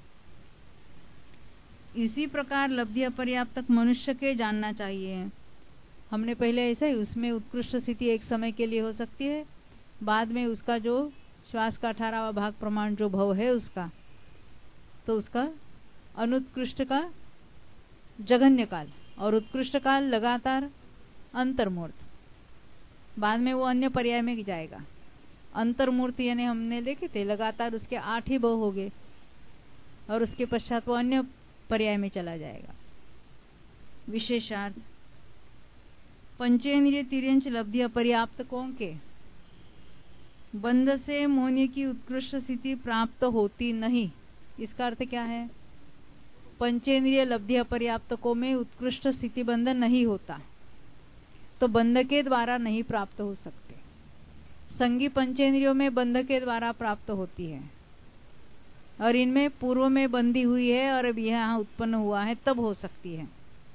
इसी प्रकार लब्धि अपर्याप्त मनुष्य के जानना चाहिए। हमने पहले ऐसा ही, उसमें उत्कृष्ट स्थिति एक समय के लिए हो सकती है, बाद में उसका जो श्वास का अठारहवां भाग प्रमाण जो भव है उसका, तो उसका अनुत्कृष्ट का जघन्य काल, और उत्कृष्ट काल लगातार अंतर्मूर्त, बाद में वो अन्य पर्याय में जाएगा। अंतर्मूर्त यानी हमने देखे थे लगातार उसके आठ ही भव हो गए, और उसके पश्चात वो अन्य पर्याय में चला जाएगा। विशेषार्थ पंचेंद्रिय तिर्यंच लब्धि अपर्याप्त कौन के बंध से मोहनी की उत्कृष्ट स्थिति प्राप्त होती नहीं। इसका अर्थ क्या है? पंचेंद्रिय लब्धि अपर्याप्तकों में उत्कृष्ट स्थिति बंध नहीं होता, तो बंध के द्वारा नहीं प्राप्त हो सकते। संगी पंचेंद्रियों में बंध के द्वारा प्राप्त होती है, और इनमें पूर्व में बंधी हुई है और अब यहाँ उत्पन्न हुआ है, तब हो सकती है।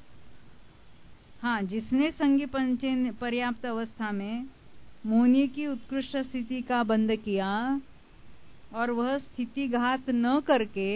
हाँ, जिसने संगी पंचेंद्रिय पर्याप्त अवस्था में मोहनी की उत्कृष्ट स्थिति का बंध किया और वह स्थिति घात न करके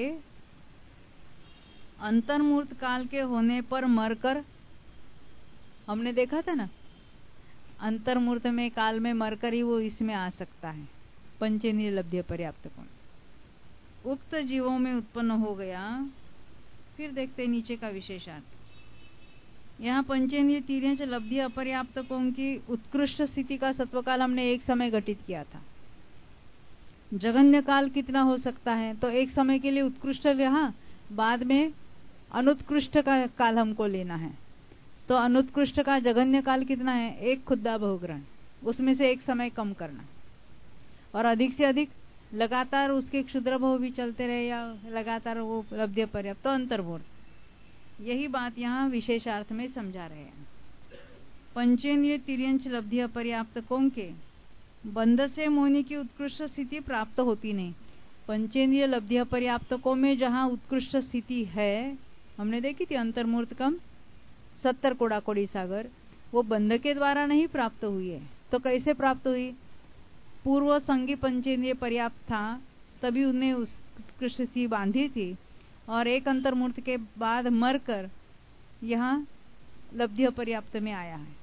अंतर्मूर्त काल के होने पर मरकर, हमने देखा था ना, अंतर्मूर्त में काल में मरकर ही वो इसमें आ सकता है, पंचेंद्रिय लब्धि पर्याप्त कौन उक्त जीवों में उत्पन्न हो गया। फिर देखते नीचे का विशेषार्थ। यहाँ पंचेंद्रिय तिर्यंच लब्धि अपर्याप्तकों की उत्कृष्ट स्थिति का सत्वकाल हमने एक समय घटित किया था। जघन्य काल कितना हो सकता है? तो एक समय के लिए उत्कृष्ट रहा, बाद में अनुत्कृष्ट का काल हमको लेना है, तो अनुत्कृष्ट का जघन्य काल कितना है? एक खुद्दा बहुग्रहण, उसमें से एक समय कम करना, और अधिक से अधिक लगातार उसके क्षुद्र भव भी चलते रहे या लगातार वो लब्धि पर्याप्त, तो अंतर्मूर्त। यही बात यहाँ विशेषार्थ में समझा रहे हैं। पंचेंद्रिय तिर्यंच लब्धि अपर्याप्तकों के बंध से मोहनी की उत्कृष्ट स्थिति प्राप्त होती नहीं। पंचेंद्रिय लब्धि अपर्याप्तकों में जहाँ उत्कृष्ट स्थिति है, हमने देखी थी अंतर्मूर्त कम सत्तर कोड़ा कोड़ी सागर, वो बंध के द्वारा नहीं प्राप्त हुई है, तो कैसे प्राप्त हुई? पूर्व संगी पंचेंद्रिय पर्याप्त था, तभी उन्हें उत्कृष्ट स्थिति बांधी थी, और एक अंतर्मूर्त के बाद मरकर यहाँ लब्धि अपर्याप्त में आया है।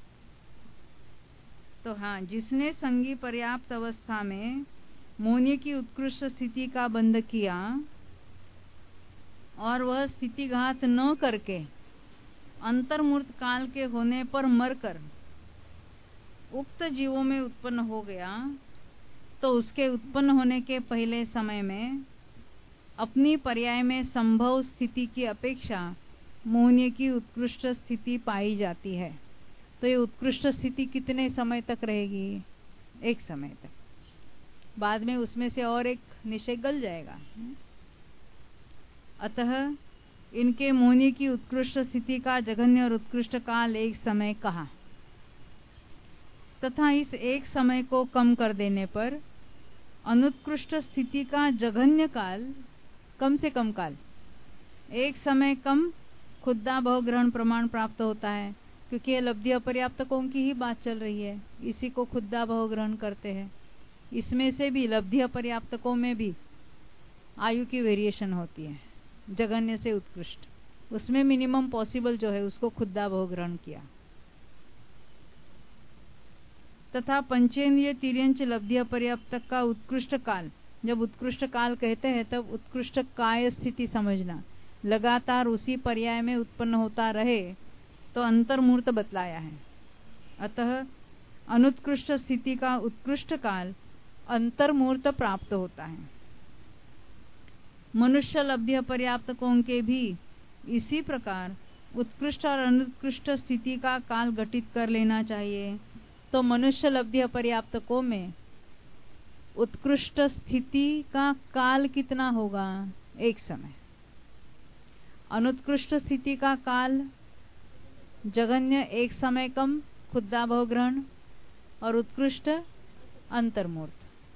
तो हाँ, जिसने संगी पर्याप्त अवस्था में मोहनी की उत्कृष्ट स्थिति का बंध किया और वह स्थिति घात न करके अंतर्मूर्त काल के होने पर मरकर उक्त जीवों में उत्पन्न हो गया, तो उसके उत्पन्न होने के पहले समय में अपनी पर्याय में संभव स्थिति की अपेक्षा मोहनी की उत्कृष्ट स्थिति पाई जाती है। तो ये उत्कृष्ट स्थिति कितने समय तक रहेगी? एक समय तक, बाद में उसमें से और एक निश्चय गल जाएगा। अतः इनके मोहनी की उत्कृष्ट स्थिति का जघन्य और उत्कृष्ट काल एक समय कहा, तथा इस एक समय को कम कर देने पर अनुत्कृष्ट स्थिति का जघन्य काल, कम से कम काल, एक समय कम खुद्दा भव ग्रहण प्रमाण प्राप्त होता है, क्योंकि ये लब्धि अपर्याप्तकों की ही बात चल रही है, इसी को खुद्दा भव ग्रहण करते हैं। इसमें से भी लब्धि अपर्याप्तकों में भी आयु की वेरिएशन होती है, जघन्य से उत्कृष्ट, उसमें मिनिमम पॉसिबल जो है उसको खुद्दा भव ग्रहण किया। तथा पंचेंद्रिय तिर्यंच लब्धि अपर्याप्तक का उत्कृष्ट काल, जब उत्कृष्ट काल कहते हैं तब उत्कृष्ट काय स्थिति समझना, लगातार उसी पर्याय में उत्पन्न होता रहे, तो अंतर्मूर्त बतलाया है। अतः अनुत्कृष्ट स्थिति का उत्कृष्ट काल अंतर्मुहूर्त प्राप्त होता है। मनुष्य लब्ध्य पर्याप्तकों के भी इसी प्रकार उत्कृष्ट और अनुत्कृष्ट स्थिति का काल गठित कर लेना चाहिए। तो मनुष्य लब्ध्य पर्याप्तकों में उत्कृष्ट स्थिति का काल कितना होगा? एक समय। अनुत्कृष्ट स्थिति का काल जघन्य एक समय कम खुद्दा भवग्रहण और उत्कृष्ट अंतर्मूर्त।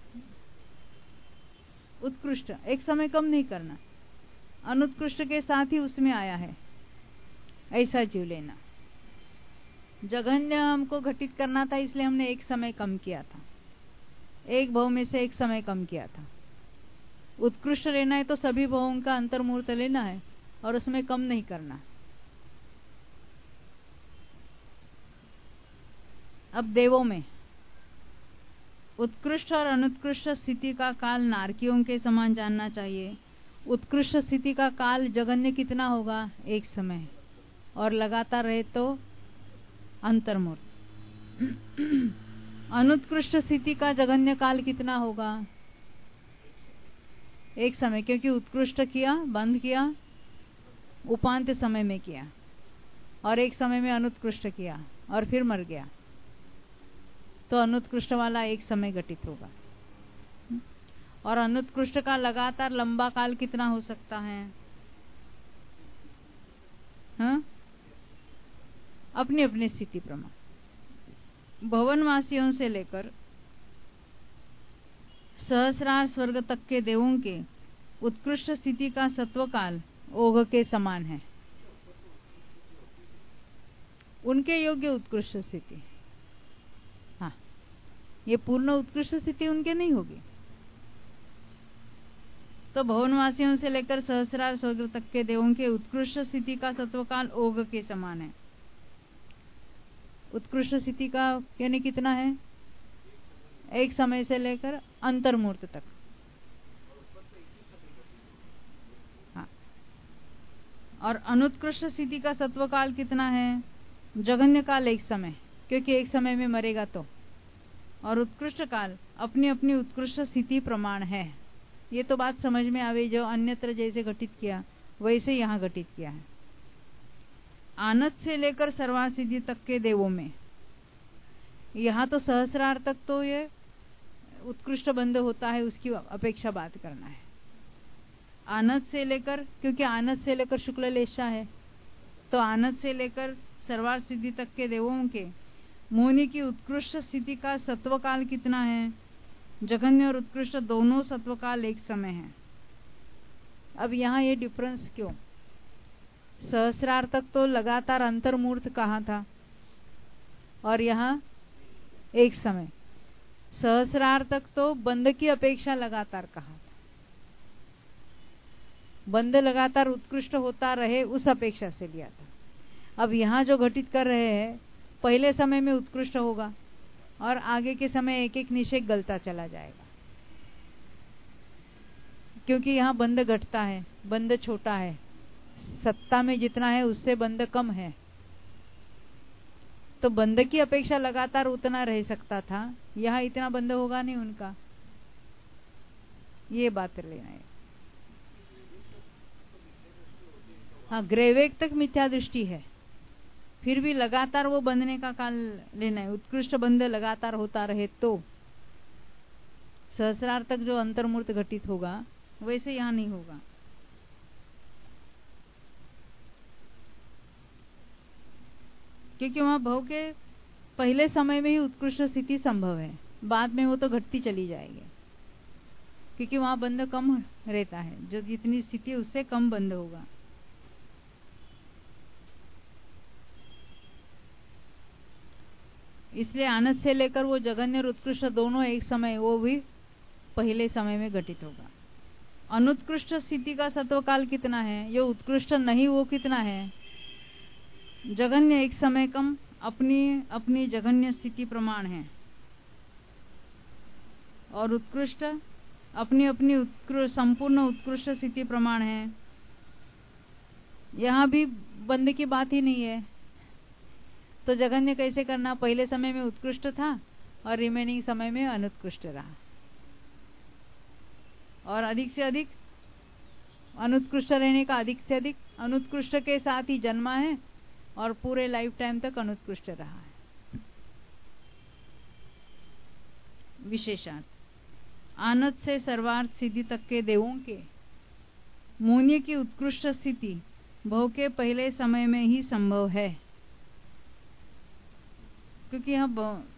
उत्कृष्ट एक समय कम नहीं करना, अनुत्कृष्ट के साथ ही उसमें आया है, ऐसा जीव लेना। जघन्य हमको घटित करना था, इसलिए हमने एक समय कम किया था, एक भव में से एक समय कम किया था। उत्कृष्ट लेना है तो सभी भवों का अंतर्मूर्त लेना है और उसमें कम नहीं करना। अब देवों में उत्कृष्ट और अनुत्कृष्ट स्थिति का काल नारकियों के समान जानना चाहिए। उत्कृष्ट स्थिति का काल जघन्य कितना होगा? एक समय, और लगातार रहे तो अंतर्मूर्त। अनुत्कृष्ट स्थिति का जघन्य काल कितना होगा? एक समय, क्योंकि उत्कृष्ट किया, बंद किया, उपांत समय में किया, और एक समय में अनुत्कृष्ट किया और फिर मर गया, तो अनुत्कृष्ट वाला एक समय घटित होगा। और अनुत्कृष्ट का लगातार लंबा काल कितना हो सकता है? हाँ? अपनी अपनी स्थिति प्रमाण। भवनवासियों से लेकर सहस्रार स्वर्ग तक के देवों के उत्कृष्ट स्थिति का सत्व काल ओघ के समान है। उनके योग्य उत्कृष्ट स्थिति, हाँ, ये पूर्ण उत्कृष्ट स्थिति उनके नहीं होगी। तो भवनवासियों से लेकर सहस्रार स्वर्ग तक के देवों के उत्कृष्ट स्थिति का सत्व काल ओघ के समान है। उत्कृष्ट स्थिति का यानी कितना है? एक समय से लेकर अंतर्मूर्त तक। हाँ। और अनुत्कृष्ट स्थिति का सत्व काल कितना है? जघन्य काल एक समय, क्योंकि एक समय में मरेगा तो। और उत्कृष्ट काल अपनी अपनी उत्कृष्ट स्थिति प्रमाण है। ये तो बात समझ में आवे, जो अन्यत्र जैसे घटित किया वैसे यहाँ घटित किया है। आनत से लेकर सर्वासिद्धि तक के देवों में, यहाँ तो सहस्रार तक तो ये उत्कृष्ट बंध होता है, उसकी अपेक्षा बात करना है। आनत से लेकर, क्योंकि आनत से लेकर शुक्ल लेशा है, तो आनत से लेकर सर्वार सिद्धि तक के देवों के मुनि की उत्कृष्ट स्थिति का सत्वकाल कितना है? जघन्य और उत्कृष्ट दोनों सत्वकाल एक समय है। अब यहाँ ये डिफरेंस क्यों? सहस्रार तक तो लगातार अंतर्मूर्त कहा था और यहाँ एक समय। सहस्रार तक तो बंद की अपेक्षा लगातार कहा था, बंद लगातार उत्कृष्ट होता रहे उस अपेक्षा से लिया था। अब यहाँ जो घटित कर रहे हैं, पहले समय में उत्कृष्ट होगा और आगे के समय एक एक निषेक गलता चला जाएगा, क्योंकि यहाँ बंद घटता है, बंद छोटा है। सत्ता में जितना है उससे बंद कम है, तो बंद की अपेक्षा लगातार उतना रह सकता था, यहाँ इतना बंद होगा नहीं उनका। ये बात लेना है। हाँ, ग्रेवेक तक मिथ्या दृष्टि है, फिर भी लगातार वो बंधने का काल लेना है। उत्कृष्ट बंध लगातार होता रहे तो सहस्रार तक जो अंतर्मूर्त घटित होगा वैसे यहाँ नहीं होगा। क्योंकि वहां भव के पहले समय में ही उत्कृष्ट स्थिति संभव है, बाद में वो तो घटती चली जाएगी, क्योंकि वहां बंध कम रहता है। जो जितनी स्थिति है उससे कम बंध होगा। इसलिए आनंद से लेकर वो जघन्य और उत्कृष्ट दोनों एक समय, वो भी पहले समय में घटित होगा। अनुत्कृष्ट स्थिति का सत्वकाल कितना है? जो उत्कृष्ट नहीं वो कितना है? जघन्य एक समय कम, अपनी अपनी जघन्य स्थिति प्रमाण है। और उत्कृष्ट अपनी अपनी उत्कृष्ट संपूर्ण उत्कृष्ट स्थिति प्रमाण है। यहाँ भी बंद की बात ही नहीं है, तो जघन्य कैसे करना? पहले समय में उत्कृष्ट था और रिमेनिंग समय में अनुत्कृष्ट रहा, और अधिक से अधिक अनुत्कृष्ट रहने का, अधिक से अधिक अनुत्कृष्ट के साथ ही जन्मा है और पूरे लाइफ टाइम तक अनुत्कृष्ट रहा है। विशेषार्थ, आनत से सर्वार्थ सिद्धि तक के देवों के मुनि की उत्कृष्ट स्थिति भव के पहले समय में ही संभव है, क्योंकि यहाँ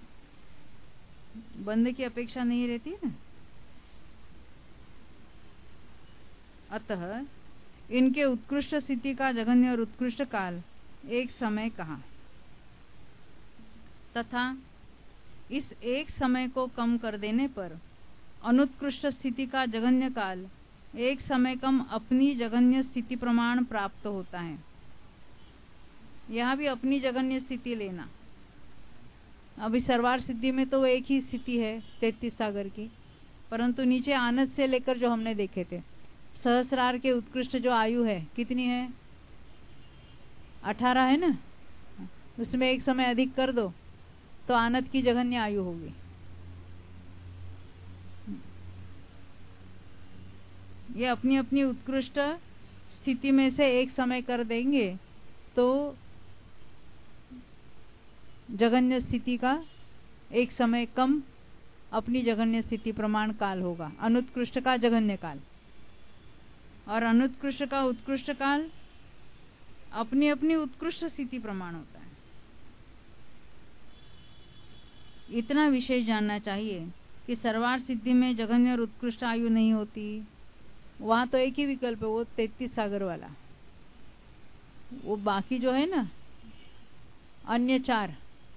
बंदे की अपेक्षा नहीं रहती है ना। अतः इनके उत्कृष्ट स्थिति का जघन्य और उत्कृष्ट काल एक समय कहा, तथा इस एक समय को कम कर देने पर अनुत्कृष्ट स्थिति का जघन्य काल एक समय कम अपनी जघन्य स्थिति प्रमाण प्राप्त होता है। यहां भी अपनी जघन्य स्थिति लेना। अभी सर्वार सिद्धि में तो एक ही स्थिति है तैतीस सागर की, परंतु नीचे आनंद से लेकर जो हमने देखे थे, सहस्रार के उत्कृष्ट जो आयु है कितनी है, अठारह है ना, उसमें एक समय अधिक कर दो तो आनंद की जघन्य आयु होगी। ये अपनी अपनी उत्कृष्ट स्थिति में से एक समय कर देंगे तो जघन्य स्थिति का एक समय कम अपनी जघन्य स्थिति प्रमाण काल होगा, अनुत्कृष्ट का जघन्य काल, और अनुत्कृष्ट का उत्कृष्ट काल अपनी अपनी उत्कृष्ट स्थिति प्रमाण होता है। इतना विशेष जानना चाहिए कि सर्वार सिद्धि में जघन्य और उत्कृष्ट आयु नहीं होती। वहां तो एक ही विकल्प है, वो तैतीस सागर वाला। वो बाकी जो है ना अन्य चार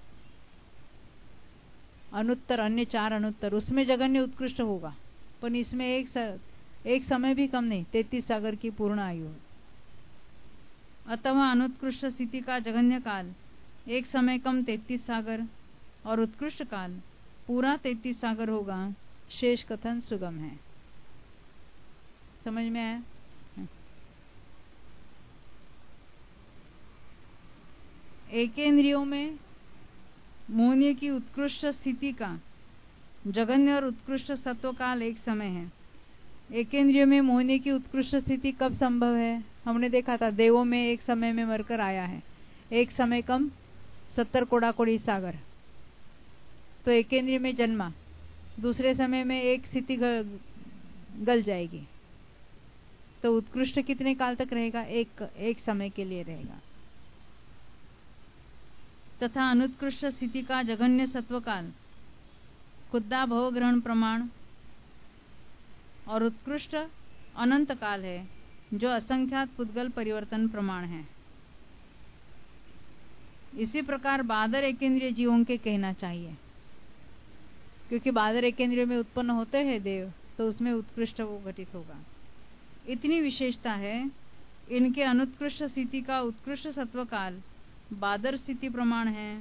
अनुत्तर, अन्य चार अनुत्तर, उसमें जघन्य उत्कृष्ट होगा, पर इसमें एक स, एक समय भी कम नहीं, तैतीस सागर की पूर्ण आयु है। अतः अनुत्कृष्ट स्थिति का जघन्य काल एक समय कम तैतीस सागर और उत्कृष्ट काल पूरा तैतीस सागर होगा। शेष कथन सुगम है। समझ में आया? एकेंद्रियों में मोहनीय की उत्कृष्ट स्थिति का जघन्य और उत्कृष्ट सत्व काल एक समय है। एकेंद्रियों में मोहनीय की उत्कृष्ट स्थिति कब संभव है? हमने देखा था देवों में एक समय में मरकर आया है, एक समय कम सत्तर कोड़ा कोड़ी सागर, तो एकेंद्रिय में जन्मा, दूसरे समय में एक स्थिति गल जाएगी, तो उत्कृष्ट कितने काल तक रहेगा? एक एक समय के लिए रहेगा। तथा अनुत्कृष्ट स्थिति का जघन्य सत्व काल खुद्दा भव ग्रहण प्रमाण और उत्कृष्ट अनंत काल है, जो असंख्यात पुद्गल परिवर्तन प्रमाण है। इसी प्रकार बादर एकेंद्रिय जीवों के कहना चाहिए, क्योंकि बादर एकेंद्रिय में उत्पन्न होते हैं देव, तो उसमें उत्कृष्ट वो घटित होगा। इतनी विशेषता है इनके अनुत्कृष्ट स्थिति का उत्कृष्ट सत्व काल बादर स्थिति प्रमाण है।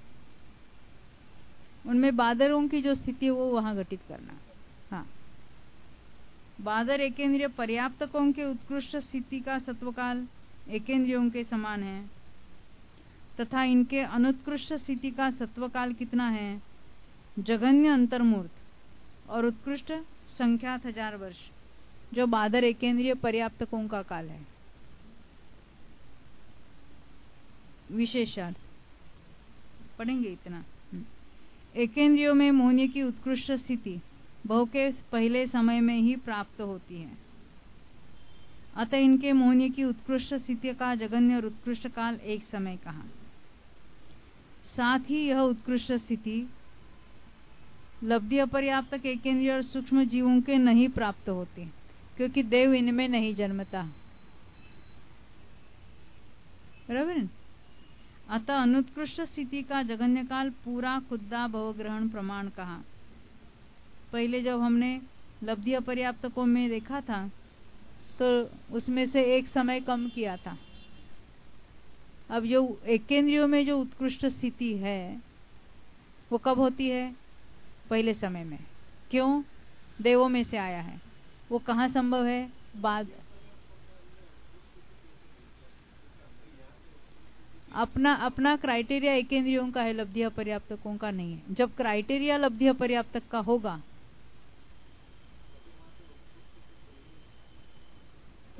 उनमें बादरों की जो स्थिति है वो वहां घटित करना। हाँ, बादर एकेंद्रिय पर्याप्तकों के उत्कृष्ट स्थिति का सत्वकाल एकेंद्रियों के समान है, तथा इनके अनुत्कृष्ट स्थिति का सत्वकाल कितना है? जघन्य अंतर्मूर्त और उत्कृष्ट संख्यात हजार वर्ष, जो बादर एकेंद्रिय पर्याप्तकों का काल है। विशेषार्थ पढ़ेंगे इतना। एकेंद्रियों में मोहनीय की उत्कृष्ट स्थिति बहु के पहले समय में ही प्राप्त होती है, अतः इनके मोहनीय की उत्कृष्ट स्थिति का जघन्य और उत्कृष्ट काल एक समय कहा। साथ ही यह उत्कृष्ट स्थिति लब्धि अपर्याप्तक एकेंद्रिय और सूक्ष्म जीवों के नहीं प्राप्त होती, क्योंकि देव इनमें नहीं जन्मता। बराबर। अतः अनुत्कृष्ट स्थिति का जघन्य काल पूरा खुद्दा भव ग्रहण प्रमाण कहा। पहले जब हमने लब्धि अपर्याप्तकों में देखा था तो उसमें से एक समय कम किया था। अब जो एकेंद्रियों में जो उत्कृष्ट स्थिति है वो कब होती है? पहले समय में। क्यों? देवों में से आया है। वो कहाँ संभव है? बाद अपना अपना क्राइटेरिया एकेंद्रियों का है, लब्धि अपर्याप्तकों का नहीं है। जब क्राइटेरिया लब्धि अपर्याप्तक का होगा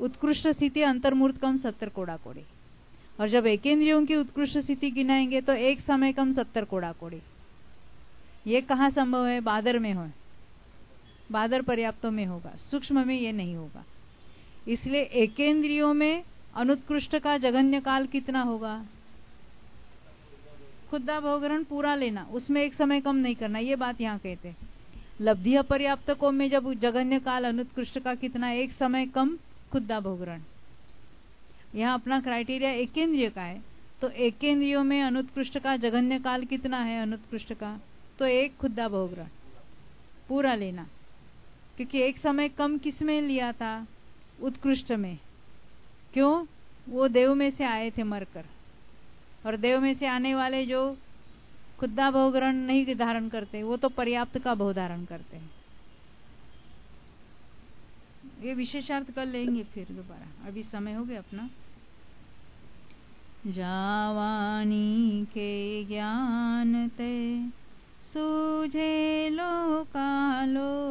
उत्कृष्ट स्थिति अंतर्मूर्त कम सत्तर कोड़ा कोड़ी, और जब एकेंद्रियों की उत्कृष्ट स्थिति गिनाएंगे तो एक समय कम सत्तर कोड़ा कोड़ी। ये कहाँ संभव है? बादर में हो, बादर पर्याप्तों में होगा, सूक्ष्म में ये नहीं होगा। इसलिए एकेंद्रियों में अनुत्कृष्ट का जघन्य काल कितना होगा? खुद्दा भोगरण पूरा लेना, उसमें एक समय कम नहीं करना, ये बात यहाँ कहते हैं। लब्धि पर्याप्तकों में जब जघन्य काल अनुत्कृष्ट का कितना? एक समय कम खुद्दा भोगरण। यहाँ अपना क्राइटेरिया एकेंद्रिय का है, तो एकेंद्रियों में अनुत्कृष्ट का जघन्य काल कितना है? अनुत्कृष्ट का तो एक खुद्दा भोगरण पूरा लेना, क्योंकि एक समय कम किस में लिया था? उत्कृष्ट में। क्यों? वो देव में से आए थे मरकर, और देव में से आने वाले जो खुद्दा भोगरण नहीं धारण करते वो तो पर्याप्त का भोग धारण करते हैं। ये विशेषार्थ कर लेंगे फिर दोबारा, अभी समय हो गया अपना। जावानी के ज्ञान ते सूझे लोकालो